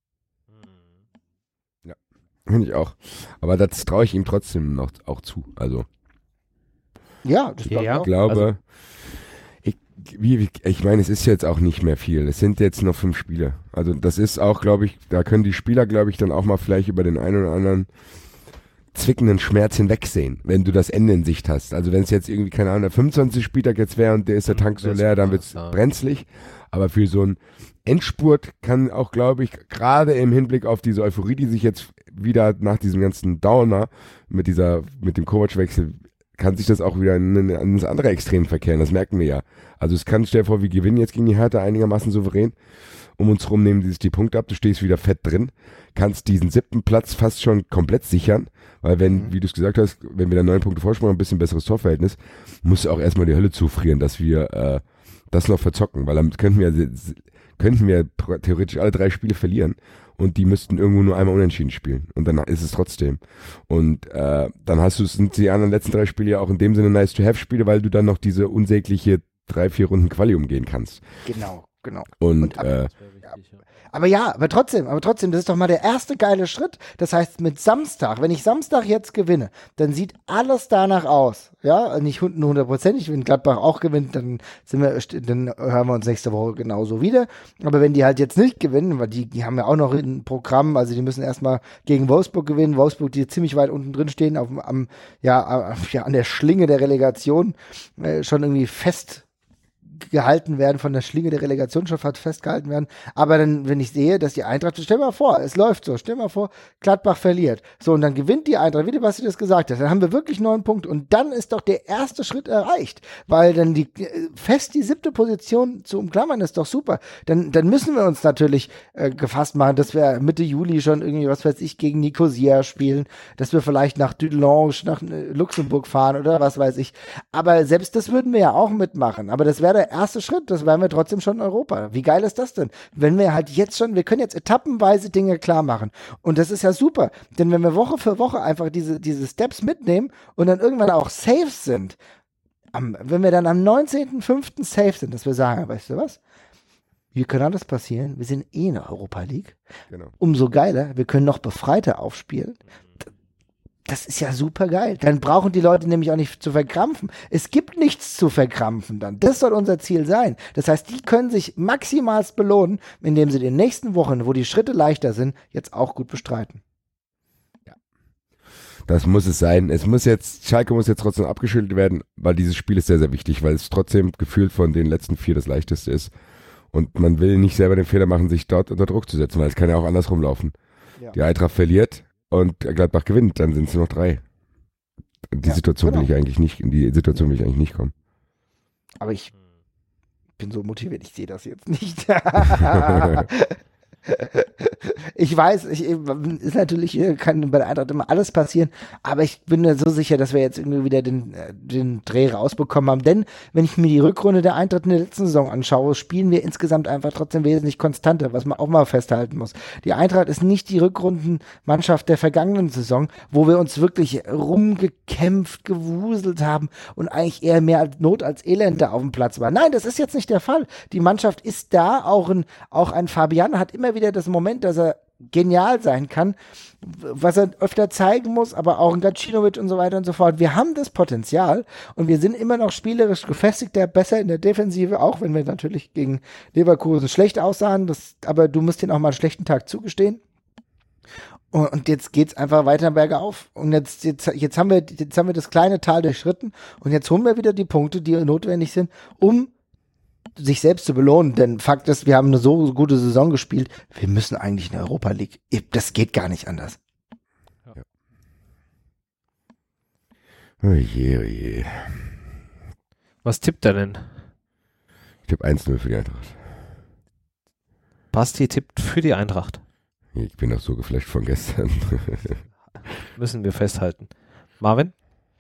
Ja, finde ich auch. Aber das traue ich ihm trotzdem noch auch zu. Also
ja, das
Ja,
ich glaube, ich meine, es ist jetzt auch nicht mehr viel. Es sind jetzt noch 5 Spiele. Also das ist auch, glaube ich, da können die Spieler, glaube ich, dann auch mal vielleicht über den einen oder anderen zwickenden Schmerz hinwegsehen, wenn du das Ende in Sicht hast. Also wenn es jetzt irgendwie, keine Ahnung, der 25. Spieltag jetzt wäre und der ist der Tank so leer, dann wird es brenzlig. Aber für so einen Endspurt kann auch, glaube ich, gerade im Hinblick auf diese Euphorie, die sich jetzt wieder nach diesem ganzen Downer mit dem Kovac-Wechsel kann sich das auch wieder ins andere Extrem verkehren. Das merken wir ja. Also es kann, stell dir vor, wir gewinnen jetzt gegen die Hertha einigermaßen souverän. Um uns rum nehmen die sich die Punkte ab, du stehst wieder fett drin, kannst diesen 7. Platz fast schon komplett sichern, weil wenn, wie du es gesagt hast, wenn wir da 9 Punkte Vorsprung haben, ein bisschen besseres Torverhältnis, muss auch erstmal die Hölle zufrieren, dass wir das noch verzocken, weil dann könnten wir theoretisch alle 3 Spiele verlieren und die müssten irgendwo nur einmal unentschieden spielen und dann ist es trotzdem. Und dann sind die anderen letzten 3 Spiele ja auch in dem Sinne Nice-to-have-Spiele, weil du dann noch diese unsägliche 3-4 Runden Quali umgehen kannst.
Genau.
Und
aber trotzdem, das ist doch mal der erste geile Schritt. Das heißt, mit Samstag, wenn ich Samstag jetzt gewinne, dann sieht alles danach aus. Ja, nicht 100%. Wenn Gladbach auch gewinnt, dann hören wir uns nächste Woche genauso wieder. Aber wenn die halt jetzt nicht gewinnen, weil die haben ja auch noch ein Programm, also die müssen erstmal gegen Wolfsburg gewinnen. Wolfsburg, die ziemlich weit unten drin stehen, an der Schlinge der Relegation, schon irgendwie fest gehalten werden, von der Schlinge der Relegation schon festgehalten werden. Aber dann, wenn ich sehe, dass die Eintracht, stell mal vor, es läuft so, stell mal vor, Gladbach verliert. So, und dann gewinnt die Eintracht, wie du das gesagt hast, dann haben wir wirklich 9 Punkte und dann ist doch der erste Schritt erreicht, weil dann die 7. Position zu umklammern ist doch super. Dann müssen wir uns natürlich gefasst machen, dass wir Mitte Juli schon irgendwie, was weiß ich, gegen Nicosia spielen, dass wir vielleicht nach Dudelange, nach Luxemburg fahren oder was weiß ich. Aber selbst das würden wir ja auch mitmachen. Aber das wäre der erste Schritt, das wären wir trotzdem schon in Europa. Wie geil ist das denn? Wenn wir halt wir können jetzt etappenweise Dinge klar machen. Und das ist ja super, denn wenn wir Woche für Woche einfach diese Steps mitnehmen und dann irgendwann auch safe sind, wenn wir dann am 19.05. safe sind, dass wir sagen, weißt du was? Hier kann alles passieren. Wir sind in der Europa League.
Genau.
Umso geiler, wir können noch befreiter aufspielen. Das ist ja super geil. Dann brauchen die Leute nämlich auch nicht zu verkrampfen. Es gibt nichts zu verkrampfen dann. Das soll unser Ziel sein. Das heißt, die können sich maximalst belohnen, indem sie in den nächsten Wochen, wo die Schritte leichter sind, jetzt auch gut bestreiten.
Ja. Das muss es sein. Schalke muss jetzt trotzdem abgeschüttelt werden, weil dieses Spiel ist sehr, sehr wichtig, weil es trotzdem gefühlt von den letzten 4 das leichteste ist. Und man will nicht selber den Fehler machen, sich dort unter Druck zu setzen, weil es kann ja auch andersrum laufen. Ja. Die Eintracht verliert und Gladbach gewinnt, dann sind es nur noch 3. In die Situation will ich eigentlich nicht kommen.
Aber ich bin so motiviert, ich sehe das jetzt nicht. Ich weiß, ist natürlich, kann bei der Eintracht immer alles passieren, aber ich bin mir so sicher, dass wir jetzt irgendwie wieder den Dreh rausbekommen haben. Denn wenn ich mir die Rückrunde der Eintracht in der letzten Saison anschaue, spielen wir insgesamt einfach trotzdem wesentlich konstanter, was man auch mal festhalten muss. Die Eintracht ist nicht die Rückrundenmannschaft der vergangenen Saison, wo wir uns wirklich rumgekämpft, gewuselt haben und eigentlich eher mehr als Not als Elend da auf dem Platz war. Nein, das ist jetzt nicht der Fall. Die Mannschaft ist da, auch ein Fabian hat immer wieder das Moment, dass er genial sein kann, was er öfter zeigen muss, aber auch ein Gacinovic und so weiter und so fort. Wir haben das Potenzial und wir sind immer noch spielerisch gefestigter, besser in der Defensive, auch wenn wir natürlich gegen Leverkusen schlecht aussahen, aber du musst denen auch mal einen schlechten Tag zugestehen. Und jetzt geht's einfach weiter bergauf. Und jetzt haben wir das kleine Tal durchschritten und jetzt holen wir wieder die Punkte, die notwendig sind, um sich selbst zu belohnen, denn Fakt ist, wir haben eine so gute Saison gespielt, wir müssen eigentlich in der Europa League. Das geht gar nicht anders.
Ja. Oje, oje.
Was tippt er denn?
Ich tippe 1-0 für die Eintracht.
Basti tippt für die Eintracht.
Ich bin auch so geflasht von gestern.
Müssen wir festhalten. Marvin?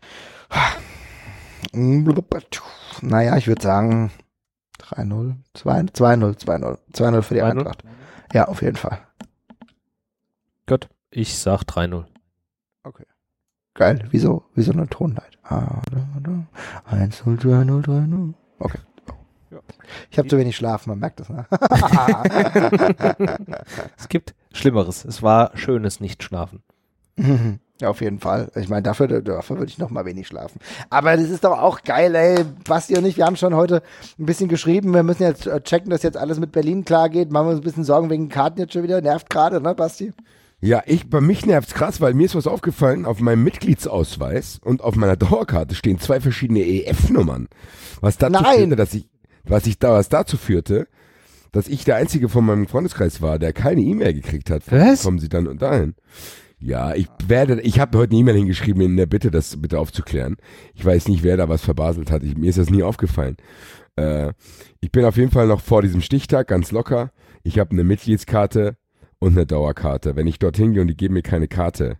Naja, ich würde sagen 3-0, 2-0 für die Eintracht. Ja, auf jeden Fall.
Gut, ich sag 3-0.
Okay. Geil, wie so eine Tonleit. 1-0, 2-0, 3-0. Okay. Ja. Ich habe zu wenig Schlaf, man merkt das. Ne?
Es gibt Schlimmeres. Es war schönes Nicht-Schlafen.
Ja, auf jeden Fall. Ich meine, dafür würde ich noch mal wenig schlafen. Aber das ist doch auch geil, ey. Basti und ich, wir haben schon heute ein bisschen geschrieben. Wir müssen jetzt checken, dass jetzt alles mit Berlin klar geht. Machen wir uns ein bisschen Sorgen wegen Karten jetzt schon wieder. Nervt gerade, ne, Basti?
Ja, bei mich nervt's krass, weil mir ist was aufgefallen, auf meinem Mitgliedsausweis und auf meiner Dauerkarte stehen 2 verschiedene EF-Nummern. Was dazu führte, dass ich der Einzige von meinem Freundeskreis war, der keine E-Mail gekriegt hat.
Was?
Kommen Sie dann und dahin. Ja, ich habe heute eine E-Mail hingeschrieben in der Bitte, das bitte aufzuklären. Ich weiß nicht, wer da was verbaselt hat. Mir ist das nie aufgefallen. Ich bin auf jeden Fall noch vor diesem Stichtag ganz locker. Ich habe eine Mitgliedskarte und eine Dauerkarte. Wenn ich dorthin gehe und die geben mir keine Karte,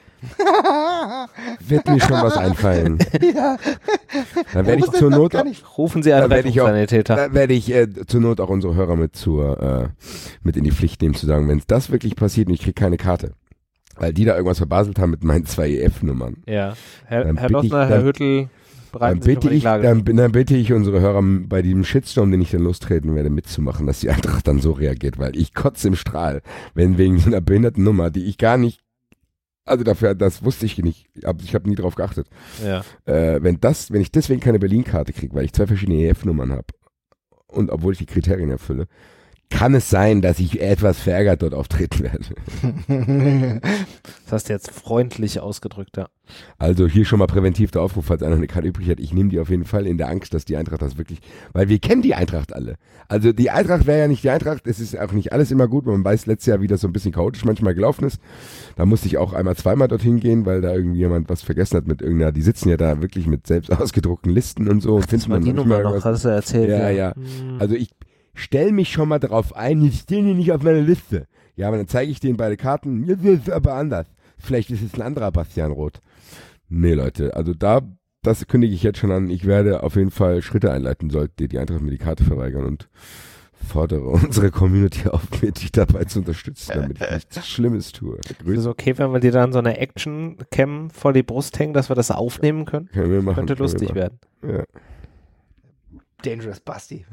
wird mir schon was einfallen.
Ja.
Dann werde ich zur Not
rufen Sie einen Rettungssanitäter.
Da werde ich zur Not auch unsere Hörer mit in die Pflicht nehmen, zu sagen, wenn das wirklich passiert und ich kriege keine Karte, weil die da irgendwas verbaselt haben mit meinen 2 EF-Nummern.
Ja, Herr Lossner, Herr Hüttel,
dann bitte ich unsere Hörer bei diesem Shitstorm, den ich dann lostreten werde, mitzumachen, dass die Eintracht dann so reagiert, weil ich kotze im Strahl, wenn wegen so einer behinderten Nummer, die ich gar nicht, also das wusste ich nicht, ich habe nie drauf geachtet.
Ja.
Wenn ich deswegen keine Berlin-Karte kriege, weil ich 2 verschiedene EF-Nummern habe und obwohl ich die Kriterien erfülle, kann es sein, dass ich etwas verärgert dort auftreten werde.
Das hast du jetzt freundlich ausgedrückt, ja.
Also hier schon mal präventiv der Aufruf, falls einer eine Karte übrig hat. Ich nehme die auf jeden Fall in der Angst, dass die Eintracht das wirklich, weil wir kennen die Eintracht alle. Also die Eintracht wäre ja nicht die Eintracht, es ist auch nicht alles immer gut, man weiß letztes Jahr, wie das so ein bisschen chaotisch manchmal gelaufen ist. Da musste ich auch zweimal dorthin gehen, weil da irgendwie jemand was vergessen hat mit irgendeiner, die sitzen ja da wirklich mit selbst ausgedruckten Listen und so. Und
das war die Nummer noch, hast du erzählt.
Ja. Also ich stell mich schon mal darauf ein, die stehen hier nicht auf meiner Liste. Ja, aber dann zeige ich denen beide Karten, jetzt ist es aber anders. Vielleicht ist es ein anderer Bastian Roth. Nee, Leute, also das kündige ich jetzt schon an. Ich werde auf jeden Fall Schritte einleiten, sollte die Eintracht mir die Karte verweigern und fordere unsere Community auf, mich dabei zu unterstützen, damit ich nichts Schlimmes tue.
Ist es okay, wenn wir dir dann so eine Action-Cam vor die Brust hängen, dass wir das aufnehmen können?
Können wir machen.
Könnte lustig werden.
Ja.
Dangerous Basti.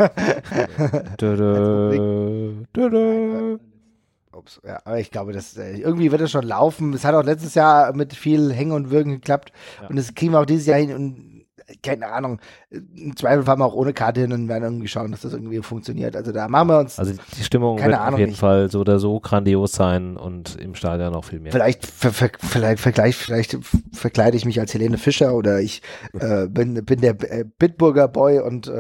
Ups, ja, aber ich glaube, irgendwie wird es schon laufen. Es hat auch letztes Jahr mit viel Hängen und Würgen geklappt. Ja. Und das kriegen wir auch dieses Jahr hin. Und keine Ahnung, im Zweifel fahren wir auch ohne Karte hin und werden irgendwie schauen, dass das irgendwie funktioniert. Also da machen wir uns.
Also die Stimmung wird auf jeden Fall so oder so grandios sein und im Stadion noch viel mehr.
Vielleicht verkleide ich mich als Helene Fischer oder ich bin der Bitburger Boy und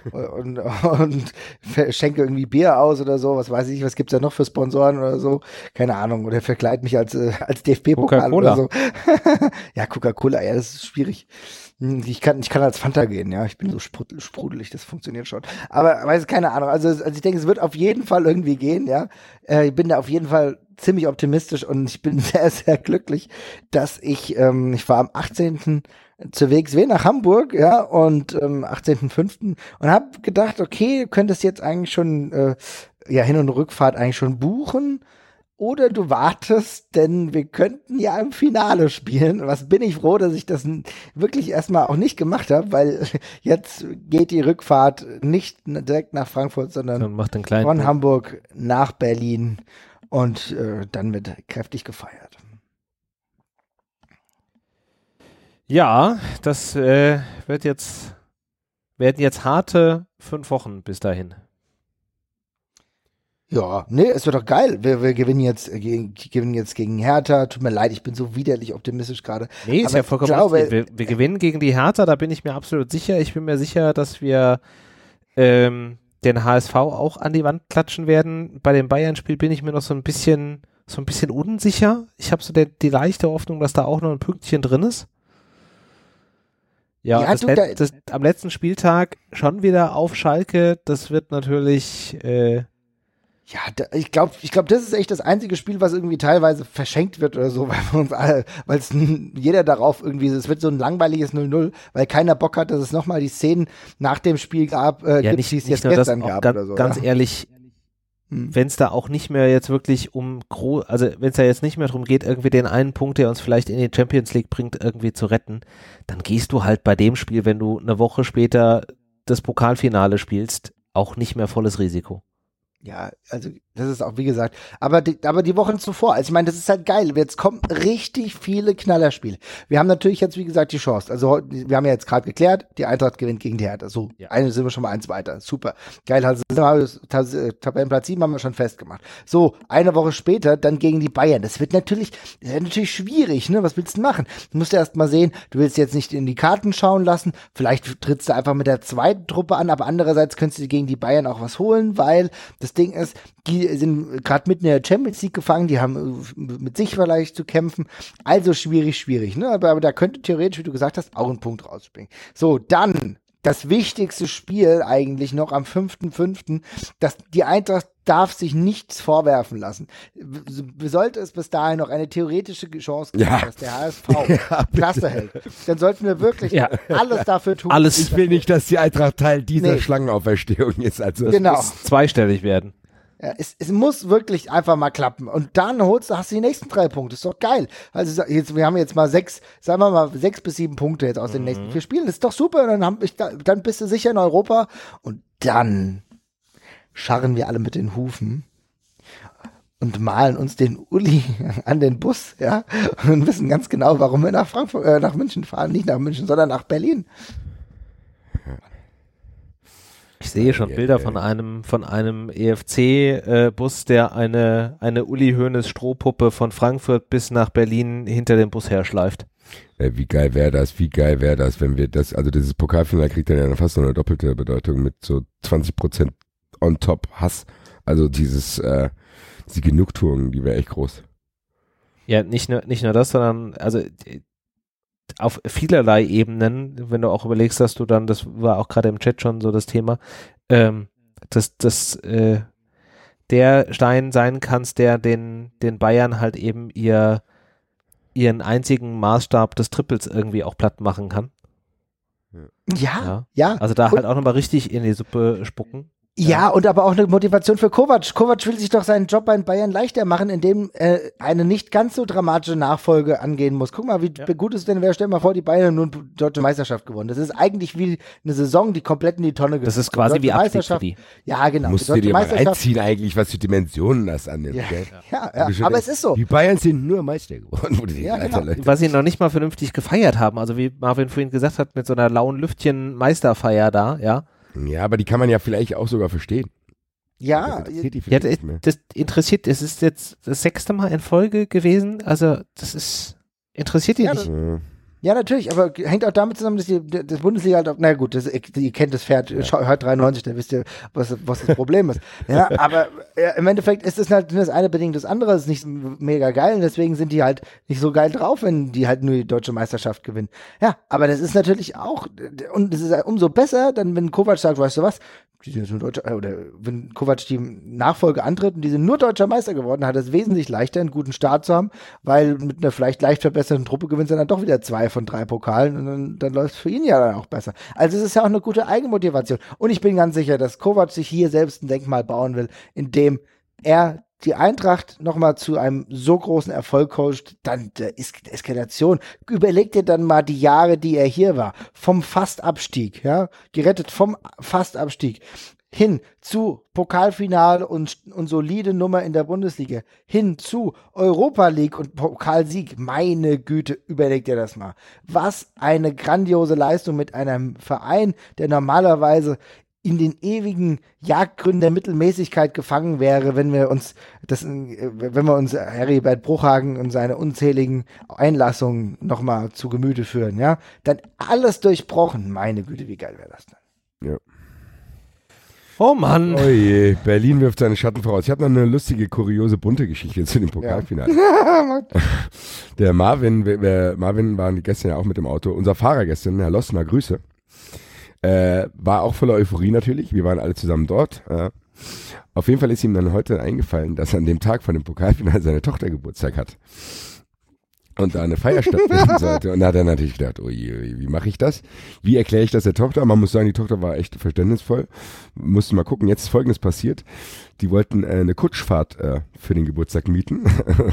schenke irgendwie Bier aus oder so. Was weiß ich, was gibt's da noch für Sponsoren oder so? Keine Ahnung. Oder verkleide mich als DFB-Pokal oder so. Ja, Coca-Cola, ja, das ist schwierig. Ich kann als Fanta gehen, ja. Ich bin so sprudelig, das funktioniert schon. Aber weiß keine Ahnung. Also ich denke, es wird auf jeden Fall irgendwie gehen, ja. Ich bin da auf jeden Fall ziemlich optimistisch und ich bin sehr, sehr glücklich, dass ich war am 18. zur WXW nach Hamburg, ja, und 18.05. und habe gedacht, okay, du könntest jetzt eigentlich schon Hin- und Rückfahrt eigentlich schon buchen. Oder du wartest, denn wir könnten ja im Finale spielen. Was bin ich froh, dass ich das wirklich erstmal auch nicht gemacht habe, weil jetzt geht die Rückfahrt nicht direkt nach Frankfurt, sondern von Hamburg nach Berlin und dann wird kräftig gefeiert.
Ja, das werden jetzt harte 5 Wochen bis dahin.
Ja, nee, es wird doch geil. Wir gewinnen jetzt gegen Hertha. Tut mir leid, ich bin so widerlich optimistisch gerade.
Nee, ist ja vollkommen richtig. Wir gewinnen gegen die Hertha, da bin ich mir absolut sicher. Ich bin mir sicher, dass wir den HSV auch an die Wand klatschen werden. Bei dem Bayern-Spiel bin ich mir noch so ein bisschen unsicher. Ich habe so die leichte Hoffnung, dass da auch noch ein Pünktchen drin ist. Ja, am letzten Spieltag schon wieder auf Schalke. Das wird natürlich
ja, ich glaube, das ist echt das einzige Spiel, was irgendwie teilweise verschenkt wird oder so, weil es jeder darauf irgendwie, es wird so ein langweiliges 0-0, weil keiner Bock hat, dass es nochmal die Szenen nach dem Spiel gab,
die es jetzt gestern gab oder so. Ganz ehrlich, wenn es da auch nicht mehr jetzt wirklich wenn es da jetzt nicht mehr darum geht, irgendwie den einen Punkt, der uns vielleicht in die Champions League bringt, irgendwie zu retten, dann gehst du halt bei dem Spiel, wenn du eine Woche später das Pokalfinale spielst, auch nicht mehr volles Risiko.
Ja, also das ist auch, wie gesagt, aber die Wochen zuvor, also ich meine, das ist halt geil, jetzt kommen richtig viele Knallerspiele. Wir haben natürlich jetzt, wie gesagt, die Chance, also wir haben ja jetzt gerade geklärt, die Eintracht gewinnt gegen die Hertha, so, ja. Sind wir schon mal 1 weiter, super, geil, also Tabellenplatz 7 haben wir schon festgemacht. So, eine Woche später dann gegen die Bayern, das wird natürlich schwierig, ne, was willst du machen? Du musst erst mal sehen, du willst jetzt nicht in die Karten schauen lassen, vielleicht trittst du einfach mit der zweiten Truppe an, aber andererseits könntest du gegen die Bayern auch was holen, weil das Ding ist, die sind gerade mitten in der Champions League gefangen, die haben mit sich vielleicht zu kämpfen, also schwierig, ne? Aber da könnte theoretisch, wie du gesagt hast, auch ein Punkt rausspringen. So, dann das wichtigste Spiel eigentlich noch am 5.5., dass die Eintracht darf sich nichts vorwerfen lassen. Sollte es bis dahin noch eine theoretische Chance geben, dass der HSV Klasse hält, dann sollten wir wirklich alles dafür tun.
Ich will nicht, dass die Eintracht Teil dieser Schlangenauferstehung ist. Also
es muss zweistellig werden.
Ja, es muss wirklich einfach mal klappen. Und dann hast du die nächsten 3 Punkte. Ist doch geil. Also wir haben jetzt mal 6 bis 7 Punkte jetzt aus den nächsten 4 Spielen. Das ist doch super. Dann bist du sicher in Europa. Und dann scharren wir alle mit den Hufen und malen uns den Uli an den Bus, ja, und wissen ganz genau, warum wir nach München fahren. Nicht nach München, sondern nach Berlin.
Ich sehe schon Bilder von einem EFC-Bus, der eine Uli Hoeneß Strohpuppe von Frankfurt bis nach Berlin hinter dem Bus herschleift.
Wie geil wäre das, wenn wir also dieses Pokalfinale kriegt dann ja fast noch eine doppelte Bedeutung mit so 20% on top Hass. Also die Genugtuung, die wäre echt groß.
Ja, nicht nur das, sondern also auf vielerlei Ebenen, wenn du auch überlegst, dass du dann, das war auch gerade im Chat schon so das Thema, der Stein sein kannst, der den Bayern halt eben ihren einzigen Maßstab des Triples irgendwie auch platt machen kann.
Ja.
Also da halt auch nochmal richtig in die Suppe spucken.
Ja, und aber auch eine Motivation für Kovac. Kovac will sich doch seinen Job bei Bayern leichter machen, indem eine nicht ganz so dramatische Nachfolge angehen muss. Guck mal, wie gut es denn wäre. Stell dir mal vor, die Bayern haben nun deutsche Meisterschaft gewonnen. Das ist eigentlich wie eine Saison, die komplett in die Tonne geht.
Das ist quasi wie Abstieg für die.
Ja, genau.
Musst du dir mal reinziehen eigentlich, was für Dimensionen das annimmt.
Ja, aber es ist so.
Die Bayern sind nur Meister geworden.
Genau. Was sie noch nicht mal vernünftig gefeiert haben. Also wie Marvin vorhin gesagt hat, mit so einer lauen Lüftchen-Meisterfeier da, ja.
Ja, aber die kann man ja vielleicht auch sogar verstehen.
Ja,
das interessiert, es ist jetzt das 6. Mal in Folge gewesen, also das ist, interessiert die nicht.
Ja, natürlich, aber hängt auch damit zusammen, dass das Bundesliga halt, na gut, ihr kennt das Pferd, hört 93, da wisst ihr, was das Problem ist. Ja, aber im Endeffekt ist das halt das eine bedingt das andere, ist nicht mega geil und deswegen sind die halt nicht so geil drauf, wenn die halt nur die deutsche Meisterschaft gewinnen. Ja, aber das ist natürlich auch, und es ist umso besser, dann wenn Kovac sagt, weißt du was, die sind jetzt nur Deutscher, oder wenn Kovac die Nachfolge antritt und die sind nur deutscher Meister geworden, hat es wesentlich leichter, einen guten Start zu haben, weil mit einer vielleicht leicht verbesserten Truppe gewinnt er dann doch wieder 2 von 3 Pokalen und dann läuft es für ihn ja dann auch besser. Also es ist ja auch eine gute Eigenmotivation. Und ich bin ganz sicher, dass Kovac sich hier selbst ein Denkmal bauen will, indem er die Eintracht nochmal zu einem so großen Erfolg coacht, dann Eskalation. Überleg dir dann mal die Jahre, die er hier war. Vom Fastabstieg, ja, gerettet vom Fastabstieg hin zu Pokalfinale und solide Nummer in der Bundesliga, hin zu Europa League und Pokalsieg. Meine Güte, überleg dir das mal. Was eine grandiose Leistung mit einem Verein, der normalerweise in den ewigen Jagdgründen der Mittelmäßigkeit gefangen wäre, wenn wir uns Heribert Bruchhagen und seine unzähligen Einlassungen nochmal zu Gemüte führen, ja, dann alles durchbrochen. Meine Güte, wie geil wäre das denn?
Ja.
Oh Mann.
Oh je, Berlin wirft seine Schatten voraus. Ich habe noch eine lustige, kuriose, bunte Geschichte zu dem Pokalfinale. Ja. Der Marvin waren gestern ja auch mit dem Auto. Unser Fahrer gestern, Herr Lossner, Grüße. War auch voller Euphorie natürlich. Wir waren alle zusammen dort. Auf jeden Fall ist ihm dann heute eingefallen, dass an dem Tag von dem Pokalfinale seine Tochter Geburtstag hat. Und da eine Feier stattfinden sollte. Und da hat er natürlich gedacht, oh je, wie mache ich das? Wie erkläre ich das der Tochter? Man muss sagen, die Tochter war echt verständnisvoll. Mussten mal gucken. Jetzt ist Folgendes passiert. Die wollten eine Kutschfahrt für den Geburtstag mieten.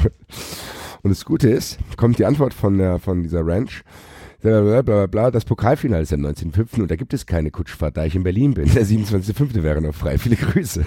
Und das Gute ist, kommt die Antwort von dieser Ranch. Blablabla, das Pokalfinale ist am 19.05. und da gibt es keine Kutschfahrt, da ich in Berlin bin. Der 27.05. wäre noch frei. Viele Grüße.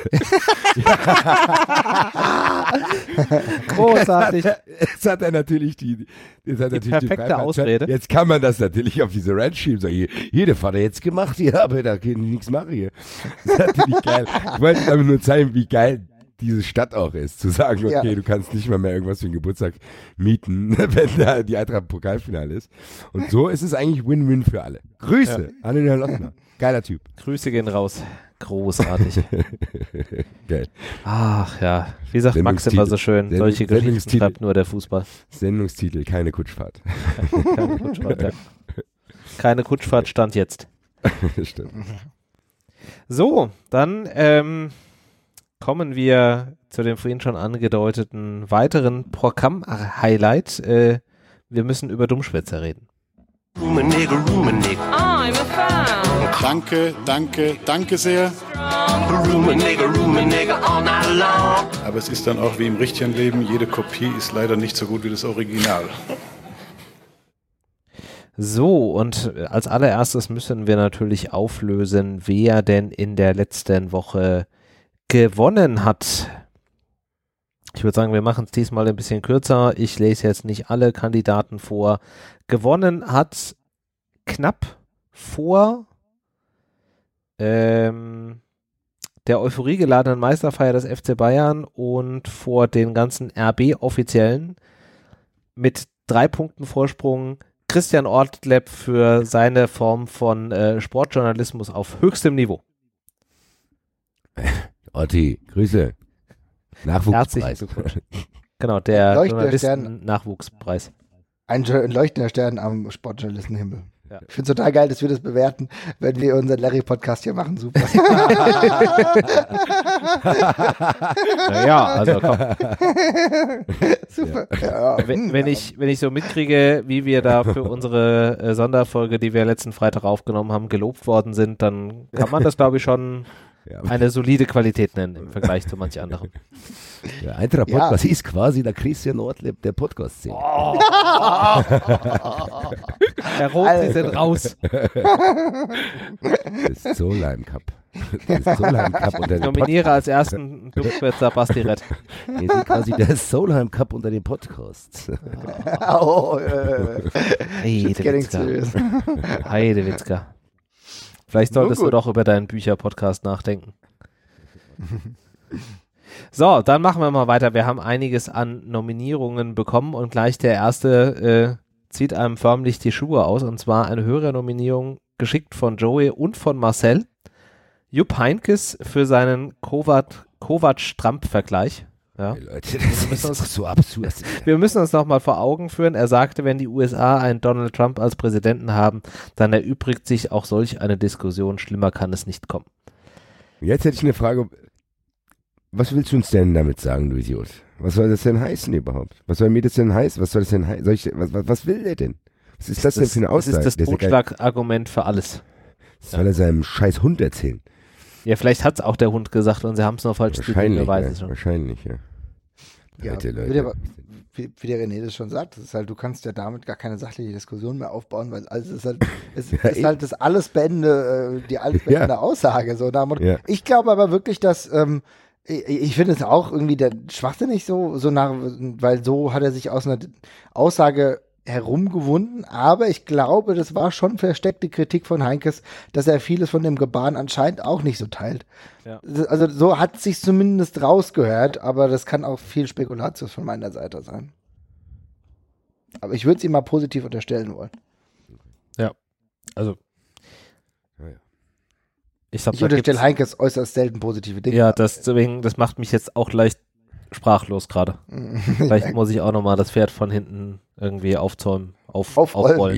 Großartig.
Jetzt hat er natürlich die
perfekte Ausrede.
Jetzt kann man das natürlich auf diese Ranch schieben. Sagen, hier, der Vater jetzt gemacht, hier, aber da kann ich nichts machen hier. Das ist natürlich geil. Ich wollte damit nur zeigen, wie geil diese Stadt auch ist, zu sagen, okay, du kannst nicht mal mehr irgendwas für den Geburtstag mieten, wenn da die Eintracht Pokalfinale ist. Und so ist es eigentlich Win-Win für alle. Grüße an den Herrn Lossner. Geiler Typ.
Grüße gehen raus. Großartig.
Geil.
Ach ja, wie sagt Max immer so schön, solche Geschichten schreibt nur der Fußball.
Sendungstitel, keine Kutschfahrt.
Keine Kutschfahrt, ja. Keine Kutschfahrt stand jetzt.
Stimmt.
So, dann kommen wir zu dem vorhin schon angedeuteten weiteren Programm-Highlight. Wir müssen über Dummschwätzer reden.
I'm a fan.
Danke sehr. Aber es ist dann auch wie im richtigen Leben, jede Kopie ist leider nicht so gut wie das Original.
So, und als allererstes müssen wir natürlich auflösen, wer denn in der letzten Woche gewonnen hat. Ich würde sagen, wir machen es diesmal ein bisschen kürzer. Ich lese jetzt nicht alle Kandidaten vor. Gewonnen hat knapp vor der euphoriegeladenen Meisterfeier des FC Bayern und vor den ganzen RB-Offiziellen mit 3 Punkten Vorsprung Christian Ortlepp für seine Form von Sportjournalismus auf höchstem Niveau.
Orti, Grüße. Nachwuchspreis.
Genau, der Journalisten-Nachwuchspreis.
Ein leuchtender Stern am Sportjournalistenhimmel. Ja. Ich finde es total geil, dass wir das bewerten, wenn wir unseren Larry-Podcast hier machen. Super.
Naja, also komm.
Super.
Ja. Wenn ich so mitkriege, wie wir da für unsere Sonderfolge, die wir letzten Freitag aufgenommen haben, gelobt worden sind, dann kann man das, glaube ich, schon eine solide Qualität nennen im Vergleich zu manch anderem.
Der Eintracht Podcast ist quasi der Christian Ortlepp der Podcast-Szene.
Oh. Herr Roth, Sie sind raus.
Das Solheim Cup. Das Solheim Cup unter
ich nominiere als ersten Dummschwätzer Basti Rett.
Wir sind quasi der Solheim Cup unter den Podcasts.
Heidewitzka. Vielleicht solltest du doch über deinen Bücher-Podcast nachdenken. So, dann machen wir mal weiter. Wir haben einiges an Nominierungen bekommen und gleich der erste zieht einem förmlich die Schuhe aus, und zwar eine höhere Nominierung geschickt von Joey und von Marcel. Jupp Heynckes für seinen Kovac-Trump-Vergleich. Ja.
Hey Leute, das ist doch so absurd.
Wir müssen uns nochmal vor Augen führen. Er sagte, wenn die USA einen Donald Trump als Präsidenten haben, dann erübrigt sich auch solch eine Diskussion. Schlimmer kann es nicht kommen.
Jetzt hätte ich eine Frage. Was willst du uns denn damit sagen, du Idiot? Was soll das denn heißen überhaupt? Was soll mir das denn heißen? Was soll das denn heißen? Was will der denn? Was ist das denn für eine Aussage?
Das ist das Totschlagargument für alles.
Das soll er seinem scheiß Hund erzählen.
Ja, vielleicht hat es auch der Hund gesagt und sie haben es noch falsch zitiert.
Wahrscheinlich, ja.
Ja,
Leute.
Wie der René das schon sagt, das ist halt, du kannst ja damit gar keine sachliche Diskussion mehr aufbauen, weil alles ist halt, ist halt das alles beendende, die alles beendende Aussage. So,
Ja.
Ich glaube aber wirklich, dass ich finde es auch irgendwie der schwachsinnig so nach, weil so hat er sich aus einer Aussage herumgewunden, aber ich glaube, das war schon versteckte Kritik von Heynckes, dass er vieles von dem Gebaren anscheinend auch nicht so teilt.
Ja.
Also so hat es sich zumindest rausgehört, aber das kann auch viel Spekulatius von meiner Seite sein. Aber ich würde es ihm mal positiv unterstellen wollen.
Ja, also ich
unterstelle Heynckes äußerst selten positive Dinge.
Ja, das macht mich jetzt auch leicht sprachlos gerade. Vielleicht muss ich auch nochmal das Pferd von hinten irgendwie aufzäumen, aufrollen.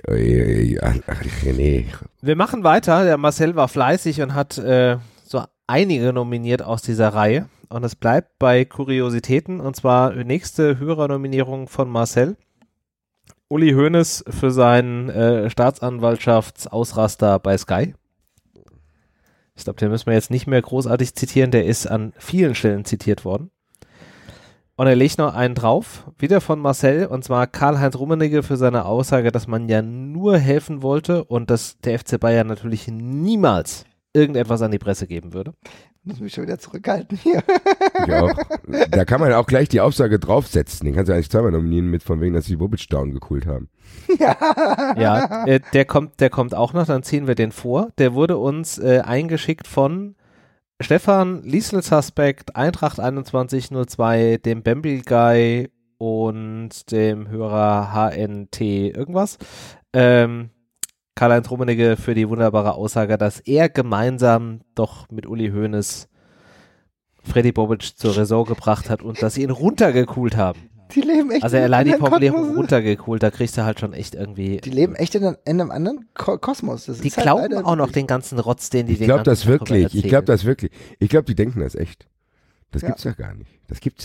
René.
Wir machen weiter. Der Marcel war fleißig und hat so einige nominiert aus dieser Reihe. Und es bleibt bei Kuriositäten. Und zwar nächste Hörernominierung von Marcel. Uli Hoeneß für seinen Staatsanwaltschaftsausraster bei Sky. Ich glaube, den müssen wir jetzt nicht mehr großartig zitieren. Der ist an vielen Stellen zitiert worden. Und er legt noch einen drauf, wieder von Marcel, und zwar Karl-Heinz Rummenigge für seine Aussage, dass man ja nur helfen wollte und dass der FC Bayern natürlich niemals irgendetwas an die Presse geben würde.
Ich muss mich schon wieder zurückhalten hier.
Ich auch. Da kann man auch gleich die Aussage draufsetzen. Den kannst du eigentlich zweimal nominieren mit von wegen, dass sie Bobic down gecoolt haben.
Ja, der kommt auch noch, dann ziehen wir den vor. Der wurde uns eingeschickt von Stefan, Liesl Suspect, Eintracht 2102, dem Bambi Guy und dem Hörer HNT irgendwas. Karl-Heinz Rummenigge für die wunderbare Aussage, dass er gemeinsam doch mit Uli Hoeneß Freddy Bobic zur Raison gebracht hat und dass sie ihn runtergekühlt haben.
Die leben echt
also allein die Formulierung runtergekühlt, da kriegst du halt schon echt irgendwie...
Die leben echt in einem anderen Kosmos. Das
die
ist halt
glauben auch noch den ganzen Rotz, den die
Ich glaube das wirklich.
Ich
glaube, die denken das echt. Das gibt's ja gar nicht.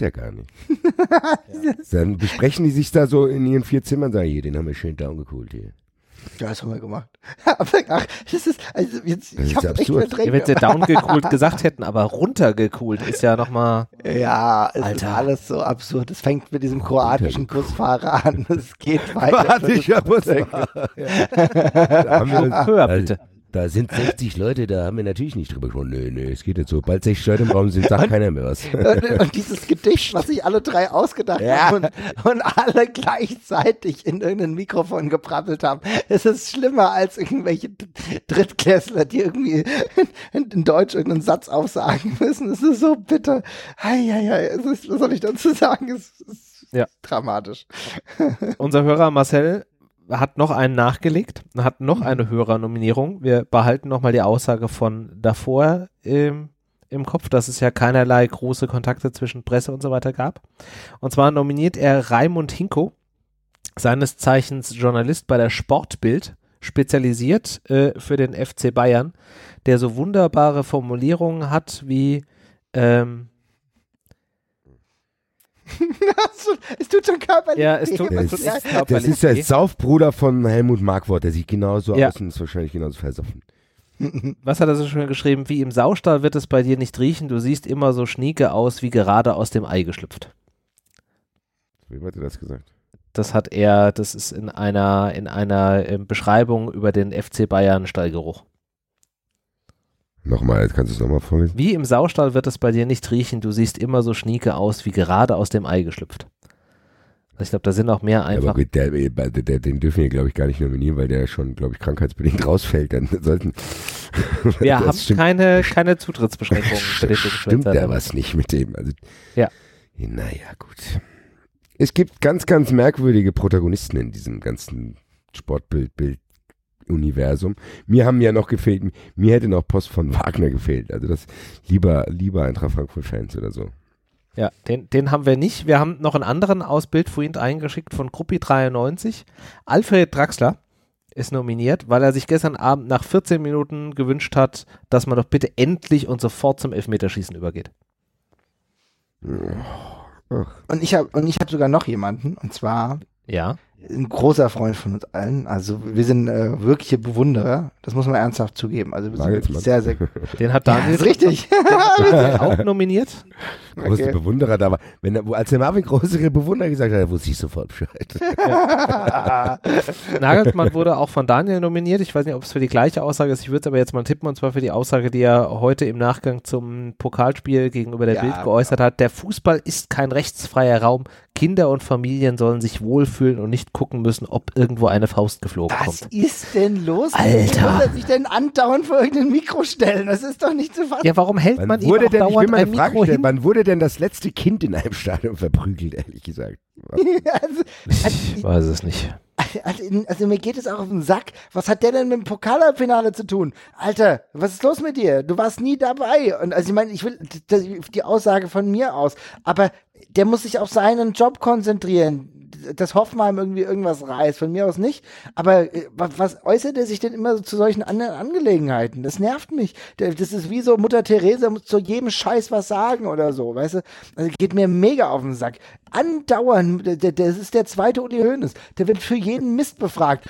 Dann besprechen die sich da so in ihren 4 Zimmern und sagen, hier, den haben wir schön down gecoolt hier.
Ja, das haben wir gemacht. Ach, das ist, also jetzt, ich habe echt verdrängt.
Wenn sie downgecoolt gesagt hätten, aber runtergecoolt ist ja nochmal...
Ja, es ist alles so absurd. Es fängt mit diesem kroatischen Busfahrer an. Es geht weiter.
Höher bitte.
Da sind 60 Leute, da haben wir natürlich nicht drüber gesprochen. Nee, es geht jetzt so. Bald 60 Leute im Raum sind, sagt keiner mehr was.
Und dieses Gedicht, was sich alle 3 ausgedacht haben und alle gleichzeitig in irgendein Mikrofon geprabbelt haben, es ist schlimmer als irgendwelche Drittklässler, die irgendwie in Deutsch irgendeinen Satz aufsagen müssen. Es ist so bitter. Was soll ich dazu sagen? Es ist dramatisch.
Unser Hörer Marcel hat noch einen nachgelegt, hat noch eine Hörernominierung. Wir behalten nochmal die Aussage von davor im Kopf, dass es ja keinerlei große Kontakte zwischen Presse und so weiter gab. Und zwar nominiert er Raimund Hinko, seines Zeichens Journalist bei der Sportbild, spezialisiert für den FC Bayern, der so wunderbare Formulierungen hat wie
es tut schon körperlich.
Ja, es tut
das ist der Saufbruder von Helmut Markwort, der sieht genauso aus und ist wahrscheinlich genauso versoffen.
Was hat er so schön geschrieben? Wie im Saustall wird es bei dir nicht riechen, du siehst immer so schnieke aus, wie gerade aus dem Ei geschlüpft.
Wem hat er das gesagt?
Das ist in einer Beschreibung über den FC Bayern Stallgeruch.
Nochmal, jetzt kannst du es nochmal vorlesen.
Wie im Saustall wird es bei dir nicht riechen, du siehst immer so schnieke aus, wie gerade aus dem Ei geschlüpft. Also ich glaube, da sind auch mehr einfach...
Ja, aber gut, den dürfen wir, glaube ich, gar nicht nominieren, weil der schon, glaube ich, krankheitsbedingt rausfällt. Dann sollten...
Wir haben keine Zutrittsbeschränkungen für den
Stimmt da was nicht mit dem? Also,
ja.
Naja, gut. Es gibt ganz, ganz merkwürdige Protagonisten in diesem ganzen Sportbild-Universum. Mir haben ja noch gefehlt, mir hätte noch Post von Wagner gefehlt. Also das lieber Eintracht Frankfurt-Fans oder so.
Ja, den haben wir nicht. Wir haben noch einen anderen aus Bildfreund eingeschickt von Gruppi93. Alfred Draxler ist nominiert, weil er sich gestern Abend nach 14 Minuten gewünscht hat, dass man doch bitte endlich und sofort zum Elfmeterschießen übergeht.
Und ich hab sogar noch jemanden, und zwar
Ja.
ein großer Freund von uns allen. Also wir sind wirkliche Bewunderer. Das muss man ernsthaft zugeben. Also wir sind
Nagelsmann.
sehr, sehr...
Den hat
Ja,
Daniel
ist richtig.
auch nominiert.
Große
Okay.
Bewunderer da war. Als der Marvin größere Bewunderer gesagt hat, wusste ich sofort Bescheid.
Nagelsmann wurde auch von Daniel nominiert. Ich weiß nicht, ob es für die gleiche Aussage ist. Ich würde es aber jetzt mal tippen, und zwar für die Aussage, die er heute im Nachgang zum Pokalspiel gegenüber der
Ja,
Bild geäußert hat. Der Fußball ist kein rechtsfreier Raum. Kinder und Familien sollen sich wohlfühlen und nicht gucken müssen, ob irgendwo eine Faust geflogen
Was
kommt.
ist denn los?
Alter.
Wie soll er sich denn andauernd vor irgendein Mikro stellen? Das ist doch nicht zu fassen.
Ja, warum hält man
Wann
ihm
wurde
auch
denn, ich will
dauernd
mal
ein
eine Frage
Mikro
stellen,
hin?
wann wurde denn das letzte Kind in einem Stadion verprügelt, ehrlich gesagt?
Also,
Ich weiß es nicht.
also mir geht es auch auf den Sack. Was hat der denn mit dem Pokalfinale zu tun? Alter, was ist los mit dir? Du warst nie dabei. Und also ich meine, ich will die Aussage von mir aus, aber der muss sich auf seinen Job konzentrieren. Dass Hoffenheim irgendwie irgendwas reißt, von mir aus nicht. Aber was äußert er sich denn immer so zu solchen anderen Angelegenheiten? Das nervt mich. Das ist wie so Mutter Teresa muss zu jedem Scheiß was sagen oder so, weißt du? Also geht mir mega auf den Sack. Andauernd, das ist der zweite Uli Hoeneß. Der wird für jeden Mist befragt.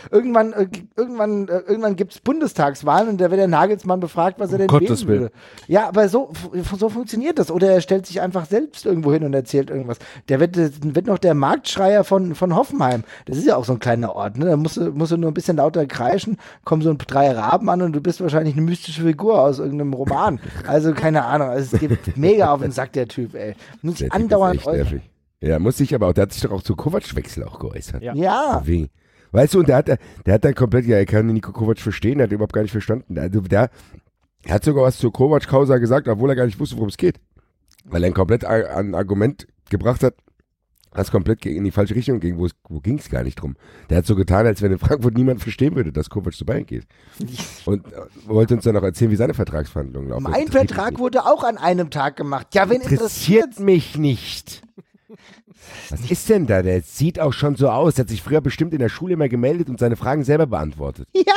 Irgendwann gibt's Bundestagswahlen und da wird der Nagelsmann befragt, was er denn
Gottes
wählen würde. Ja, aber so funktioniert das. Oder er stellt sich einfach selbst irgendwo hin und erzählt irgendwas. Der wird noch der Marktschreier von Hoffenheim. Das ist ja auch so ein kleiner Ort, ne? Da musst du nur ein bisschen lauter kreischen, kommen so 3 Raben an und du bist wahrscheinlich eine mystische Figur aus irgendeinem Roman. Also keine Ahnung. Also es geht mega auf den Sack, der Typ, ey. Muss
Der
ich
Typ ist
andauernd
echt nervig. Ja, muss sich aber auch, der hat sich doch auch zu Kovac-Wechsel auch geäußert.
Ja.
Ja.
Wegen. Weißt du, und der hat dann komplett, ja, er kann Nico Kovac verstehen, der hat überhaupt gar nicht verstanden. Also der hat sogar was zur Kovac-Causa gesagt, obwohl er gar nicht wusste, worum es geht. Weil er ein komplett ein Argument gebracht hat, was komplett in die falsche Richtung ging, wo ging es gar nicht drum. Der hat so getan, als wenn in Frankfurt niemand verstehen würde, dass Kovac zu Bayern geht. Und wollte uns dann noch erzählen, wie seine Vertragsverhandlungen laufen.
Mein Vertrag wurde auch an einem Tag gemacht. Ja, wen
interessiert mich nicht. Was ist denn da? Der sieht auch schon so aus. Der hat sich früher bestimmt in der Schule immer gemeldet und seine Fragen selber beantwortet.
Ja.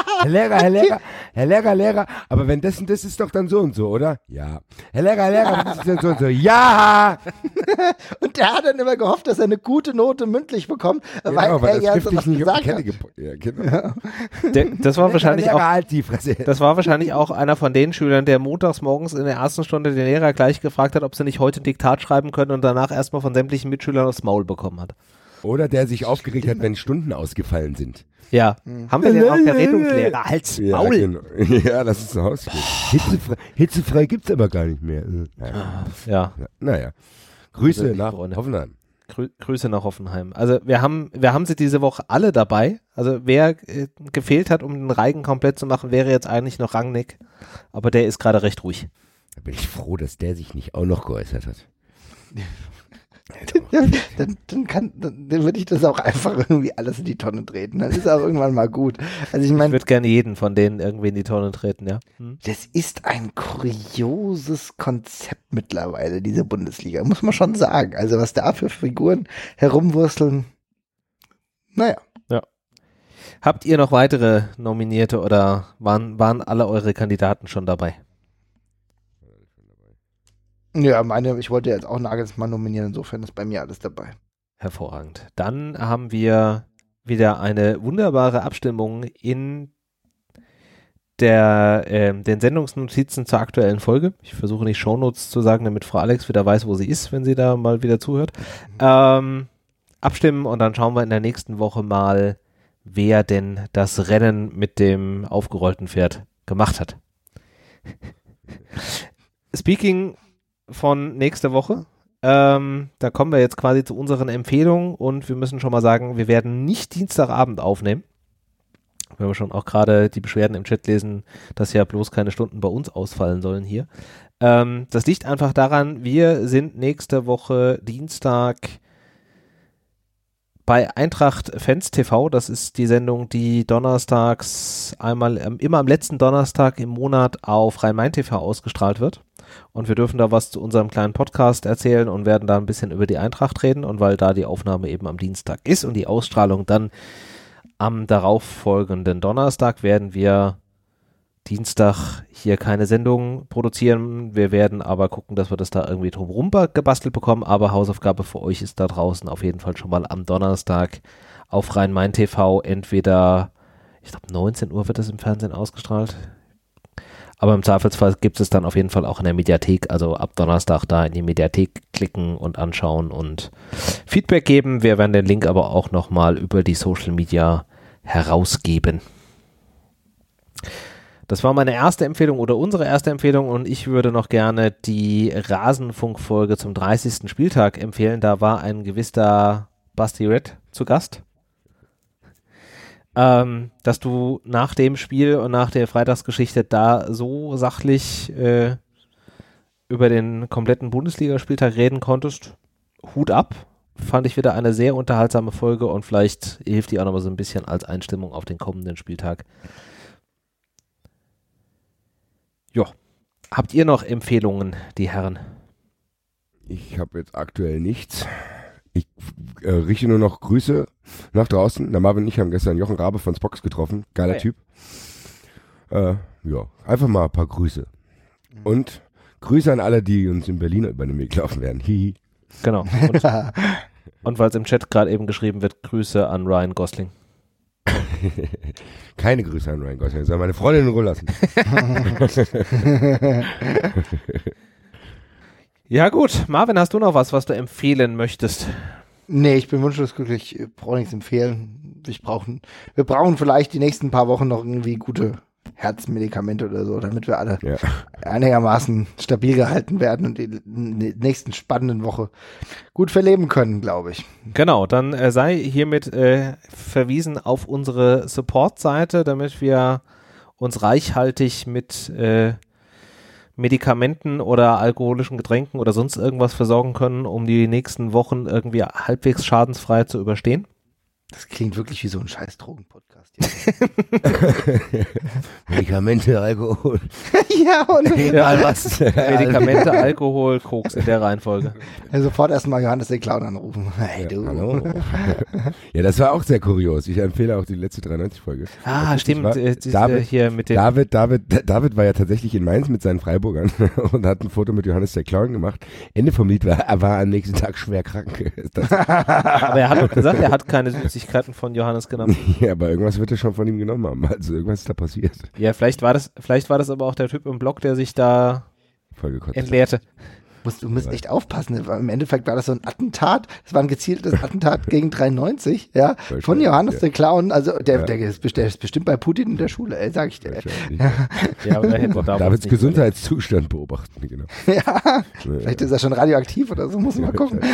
Herr Lehrer, aber wenn das und das ist doch dann so und so, oder? Ja. Herr Lehrer, das ist dann so und so. Ja!
Und der hat dann immer gehofft, dass er eine gute Note mündlich bekommt,
Genau,
weil er ja
schriftlich
sowas
nicht auf die
gesagt
Kette
hat.
ja, genau.
Das war wahrscheinlich
Herr
auch
Lehrer, halt die Fresse.
Das war wahrscheinlich auch einer von den Schülern, der montags morgens in der ersten Stunde den Lehrer gleich gefragt hat, ob sie nicht heute ein Diktat schreiben können und danach erstmal von sämtlichen Mitschülern aufs Maul bekommen hat.
Oder der sich aufgeregt hat, wenn Stunden ausgefallen sind.
Ja, haben wir den auch Vertretungslehrer? Halt's
Ja,
Maul!
genau. Ja, lass uns nach Hause gehen. Hitzefrei gibt's aber gar nicht mehr.
Ja,
Naja. Grüße
Also,
nach
Freunde.
Hoffenheim.
Grüße nach Hoffenheim. Also wir haben sie diese Woche alle dabei. Also wer gefehlt hat, um den Reigen komplett zu machen, wäre jetzt eigentlich noch Rangnick. Aber der ist gerade recht ruhig.
Da bin ich froh, dass der sich nicht auch noch geäußert hat.
Dann würde ich das auch einfach irgendwie alles in die Tonne treten. Dann ist auch irgendwann mal gut. Also ich
Ich
meine,
würde gerne jeden von denen irgendwie in die Tonne treten, ja.
das ist ein kurioses Konzept mittlerweile, diese Bundesliga, muss man schon sagen. Also was da für Figuren herumwursteln, naja.
Habt ihr noch weitere Nominierte oder waren alle eure Kandidaten schon dabei?
Ja, ich wollte jetzt auch Nagelsmann nominieren, insofern ist bei mir alles dabei.
Hervorragend. Dann haben wir wieder eine wunderbare Abstimmung in den Sendungsnotizen zur aktuellen Folge. Ich versuche nicht Shownotes zu sagen, damit Frau Alex wieder weiß, wo sie ist, wenn sie da mal wieder zuhört. Abstimmen und dann schauen wir in der nächsten Woche mal, wer denn das Rennen mit dem aufgerollten Pferd gemacht hat. Speaking von nächste Woche, da kommen wir jetzt quasi zu unseren Empfehlungen und wir müssen schon mal sagen, wir werden nicht Dienstagabend aufnehmen. Wenn wir schon auch gerade die Beschwerden im Chat lesen, dass ja bloß keine Stunden bei uns ausfallen sollen hier. Das liegt einfach daran, wir sind nächste Woche Dienstag bei Eintracht Fans TV, das ist die Sendung, die donnerstags immer am letzten Donnerstag im Monat auf Rhein-Main TV ausgestrahlt wird. Und wir dürfen da was zu unserem kleinen Podcast erzählen und werden da ein bisschen über die Eintracht reden. Und weil da die Aufnahme eben am Dienstag ist und die Ausstrahlung dann am darauffolgenden Donnerstag, werden wir Dienstag hier keine Sendung produzieren. Wir werden aber gucken, dass wir das da irgendwie drumherum gebastelt bekommen. Aber Hausaufgabe für euch ist da draußen auf jeden Fall schon mal am Donnerstag auf Rhein-Main TV. Entweder, ich glaube 19 Uhr wird das im Fernsehen ausgestrahlt. Aber im Zweifelsfall gibt es dann auf jeden Fall auch in der Mediathek. Also ab Donnerstag da in die Mediathek klicken und anschauen und Feedback geben. Wir werden den Link aber auch nochmal über die Social Media herausgeben. Das war meine erste Empfehlung oder unsere erste Empfehlung und ich würde noch gerne die Rasenfunk-Folge zum 30. Spieltag empfehlen. Da war ein gewisser Basti Red zu Gast. Dass du nach dem Spiel und nach der Freitagsgeschichte da so sachlich über den kompletten Bundesligaspieltag reden konntest, Hut ab. Fand ich wieder eine sehr unterhaltsame Folge und vielleicht hilft die auch noch mal so ein bisschen als Einstimmung auf den kommenden Spieltag. Ja, habt ihr noch Empfehlungen, die Herren?
Ich habe jetzt aktuell nichts. Ich richte nur noch Grüße nach draußen. Der Marvin und ich haben gestern Jochen Rabe von Spox getroffen. Geiler Typ. Ja, einfach mal ein paar Grüße. Und Grüße an alle, die uns in Berlin über den Weg laufen werden. Hihi.
Genau. Und weil es im Chat gerade eben geschrieben wird, Grüße an Ryan Gosling.
Keine Grüße an Ryan Gosling, soll meine Freundin in Ruhe lassen.
Ja gut, Marvin, hast du noch was du empfehlen möchtest?
Nee, ich bin wunschlos glücklich, ich brauche nichts empfehlen. Wir brauchen vielleicht die nächsten paar Wochen noch irgendwie gute Herzmedikamente oder so, damit wir alle einigermaßen stabil gehalten werden und die nächsten spannenden Woche gut verleben können, glaube ich.
Genau, dann sei hiermit verwiesen auf unsere Support-Seite, damit wir uns reichhaltig mit Medikamenten oder alkoholischen Getränken oder sonst irgendwas versorgen können, um die nächsten Wochen irgendwie halbwegs schadensfrei zu überstehen.
Das klingt wirklich wie so ein scheiß Drogen-Podcast.
Medikamente, Alkohol.
Ja, und
egal was. Medikamente, Alkohol, Koks in der Reihenfolge.
Sofort erstmal Johannes den Clown anrufen. Hey, du.
Hallo. Ja, das war auch sehr kurios. Ich empfehle auch die letzte 93-Folge.
Ah, stimmt.
David,
hier mit den
David war ja tatsächlich in Mainz mit seinen Freiburgern und hat ein Foto mit Johannes der Clown gemacht. Ende vom Lied war, er war am nächsten Tag schwer krank.
Aber er hat doch gesagt, er hat keine Süßigkeiten von Johannes genommen.
Ja, aber irgendwas wird er schon von ihm genommen haben. Also irgendwas ist da passiert.
Ja, vielleicht war das aber auch der Typ im Blog, der sich da entleerte.
Du musst echt aufpassen. Im Endeffekt war das so ein Attentat. Das war ein gezieltes Attentat gegen 93, ja, von Johannes der Clown. Also der ist bestimmt bei Putin in der Schule, sag ich dir.
Ja, aber
Davids Gesundheitszustand beobachten, genau.
Ja, vielleicht ist er schon radioaktiv oder so, muss man mal gucken.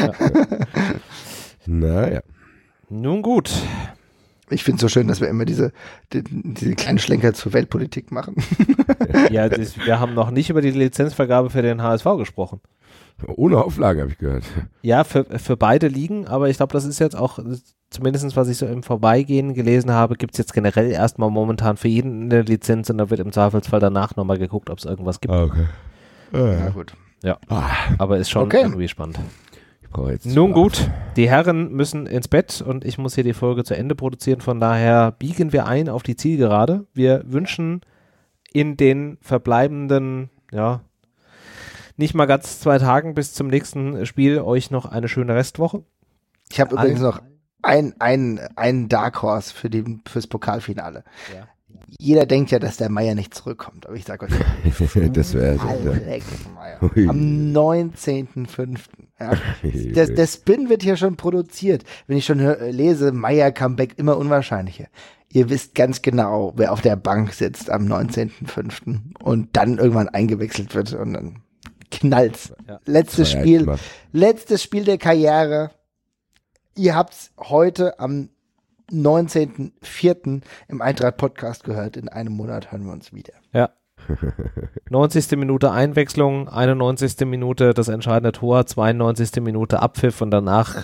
Naja.
Nun gut.
Ich finde es so schön, dass wir immer diese kleinen Schlenker zur Weltpolitik machen.
Ja, wir haben noch nicht über die Lizenzvergabe für den HSV gesprochen.
Ohne Auflage, habe ich gehört.
Ja, für beide Ligen, aber ich glaube, das ist jetzt auch, zumindest was ich so im Vorbeigehen gelesen habe, gibt es jetzt generell erstmal momentan für jeden eine Lizenz und da wird im Zweifelsfall danach nochmal geguckt, ob es irgendwas gibt.
Okay.
Ja, gut.
Ja, aber ist schon irgendwie spannend. Nun gut, die Herren müssen ins Bett und ich muss hier die Folge zu Ende produzieren, von daher biegen wir ein auf die Zielgerade. Wir wünschen in den verbleibenden, nicht mal ganz 2 Tagen bis zum nächsten Spiel euch noch eine schöne Restwoche.
Ich habe übrigens noch einen Dark Horse fürs Pokalfinale. Ja. Jeder denkt ja, dass der Meier nicht zurückkommt, aber ich sage euch,
das wäre
Alex Meier. Am 19.05. Ja. Der Spin wird hier schon produziert. Wenn ich schon lese, Meier Comeback immer unwahrscheinlicher. Ihr wisst ganz genau, wer auf der Bank sitzt am 19.05. und dann irgendwann eingewechselt wird und dann knallt's. Ja. Letztes Spiel der Karriere. Ihr habt's heute am 19.04. im Eintracht-Podcast gehört. In einem Monat hören wir uns wieder.
Ja. 90. Minute Einwechslung, 91. Minute das entscheidende Tor, 92. Minute Abpfiff und danach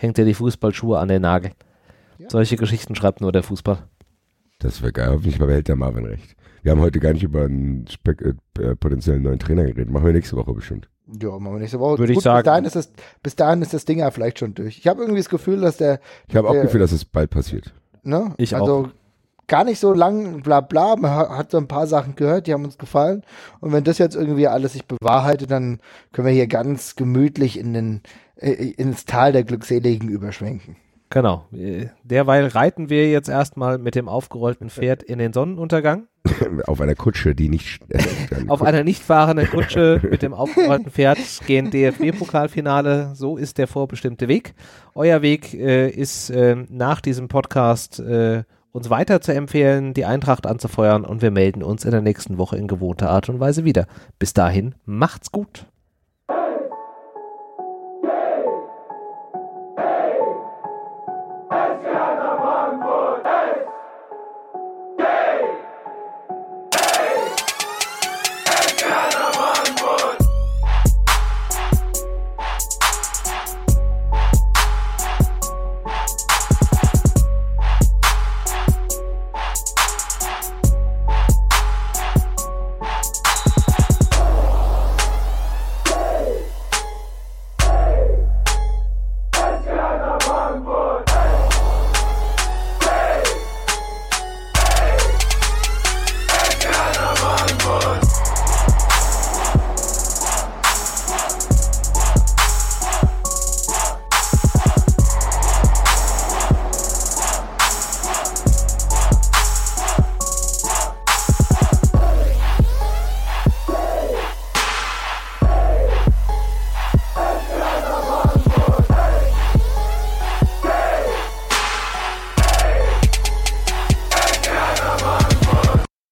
hängt er die Fußballschuhe an den Nagel.
Ja.
Solche Geschichten schreibt nur der Fußball.
Das wäre geil. Hoffentlich behält der Marvin recht. Wir haben heute gar nicht über einen potenziellen neuen Trainer geredet. Machen wir nächste Woche bestimmt.
Ja, machen wir nächste Woche.
Würde ich sagen.
Bis dahin ist das Ding ja vielleicht schon durch. Ich habe irgendwie das Gefühl, dass
Ich habe auch das Gefühl, dass es bald passiert.
Ne?
Ich
also
auch.
Gar nicht so lang, bla bla. Man hat so ein paar Sachen gehört, die haben uns gefallen. Und wenn das jetzt irgendwie alles sich bewahrheitet, dann können wir hier ganz gemütlich ins Tal der Glückseligen überschwenken.
Genau. Derweil reiten wir jetzt erstmal mit dem aufgerollten Pferd in den Sonnenuntergang.
Auf einer Kutsche, die nicht...
Auf einer nicht fahrenden Kutsche mit dem aufgerollten Pferd gehen DFB-Pokalfinale. So ist der vorbestimmte Weg. Euer Weg ist nach diesem Podcast uns weiter zu empfehlen, die Eintracht anzufeuern und wir melden uns in der nächsten Woche in gewohnter Art und Weise wieder. Bis dahin, macht's gut.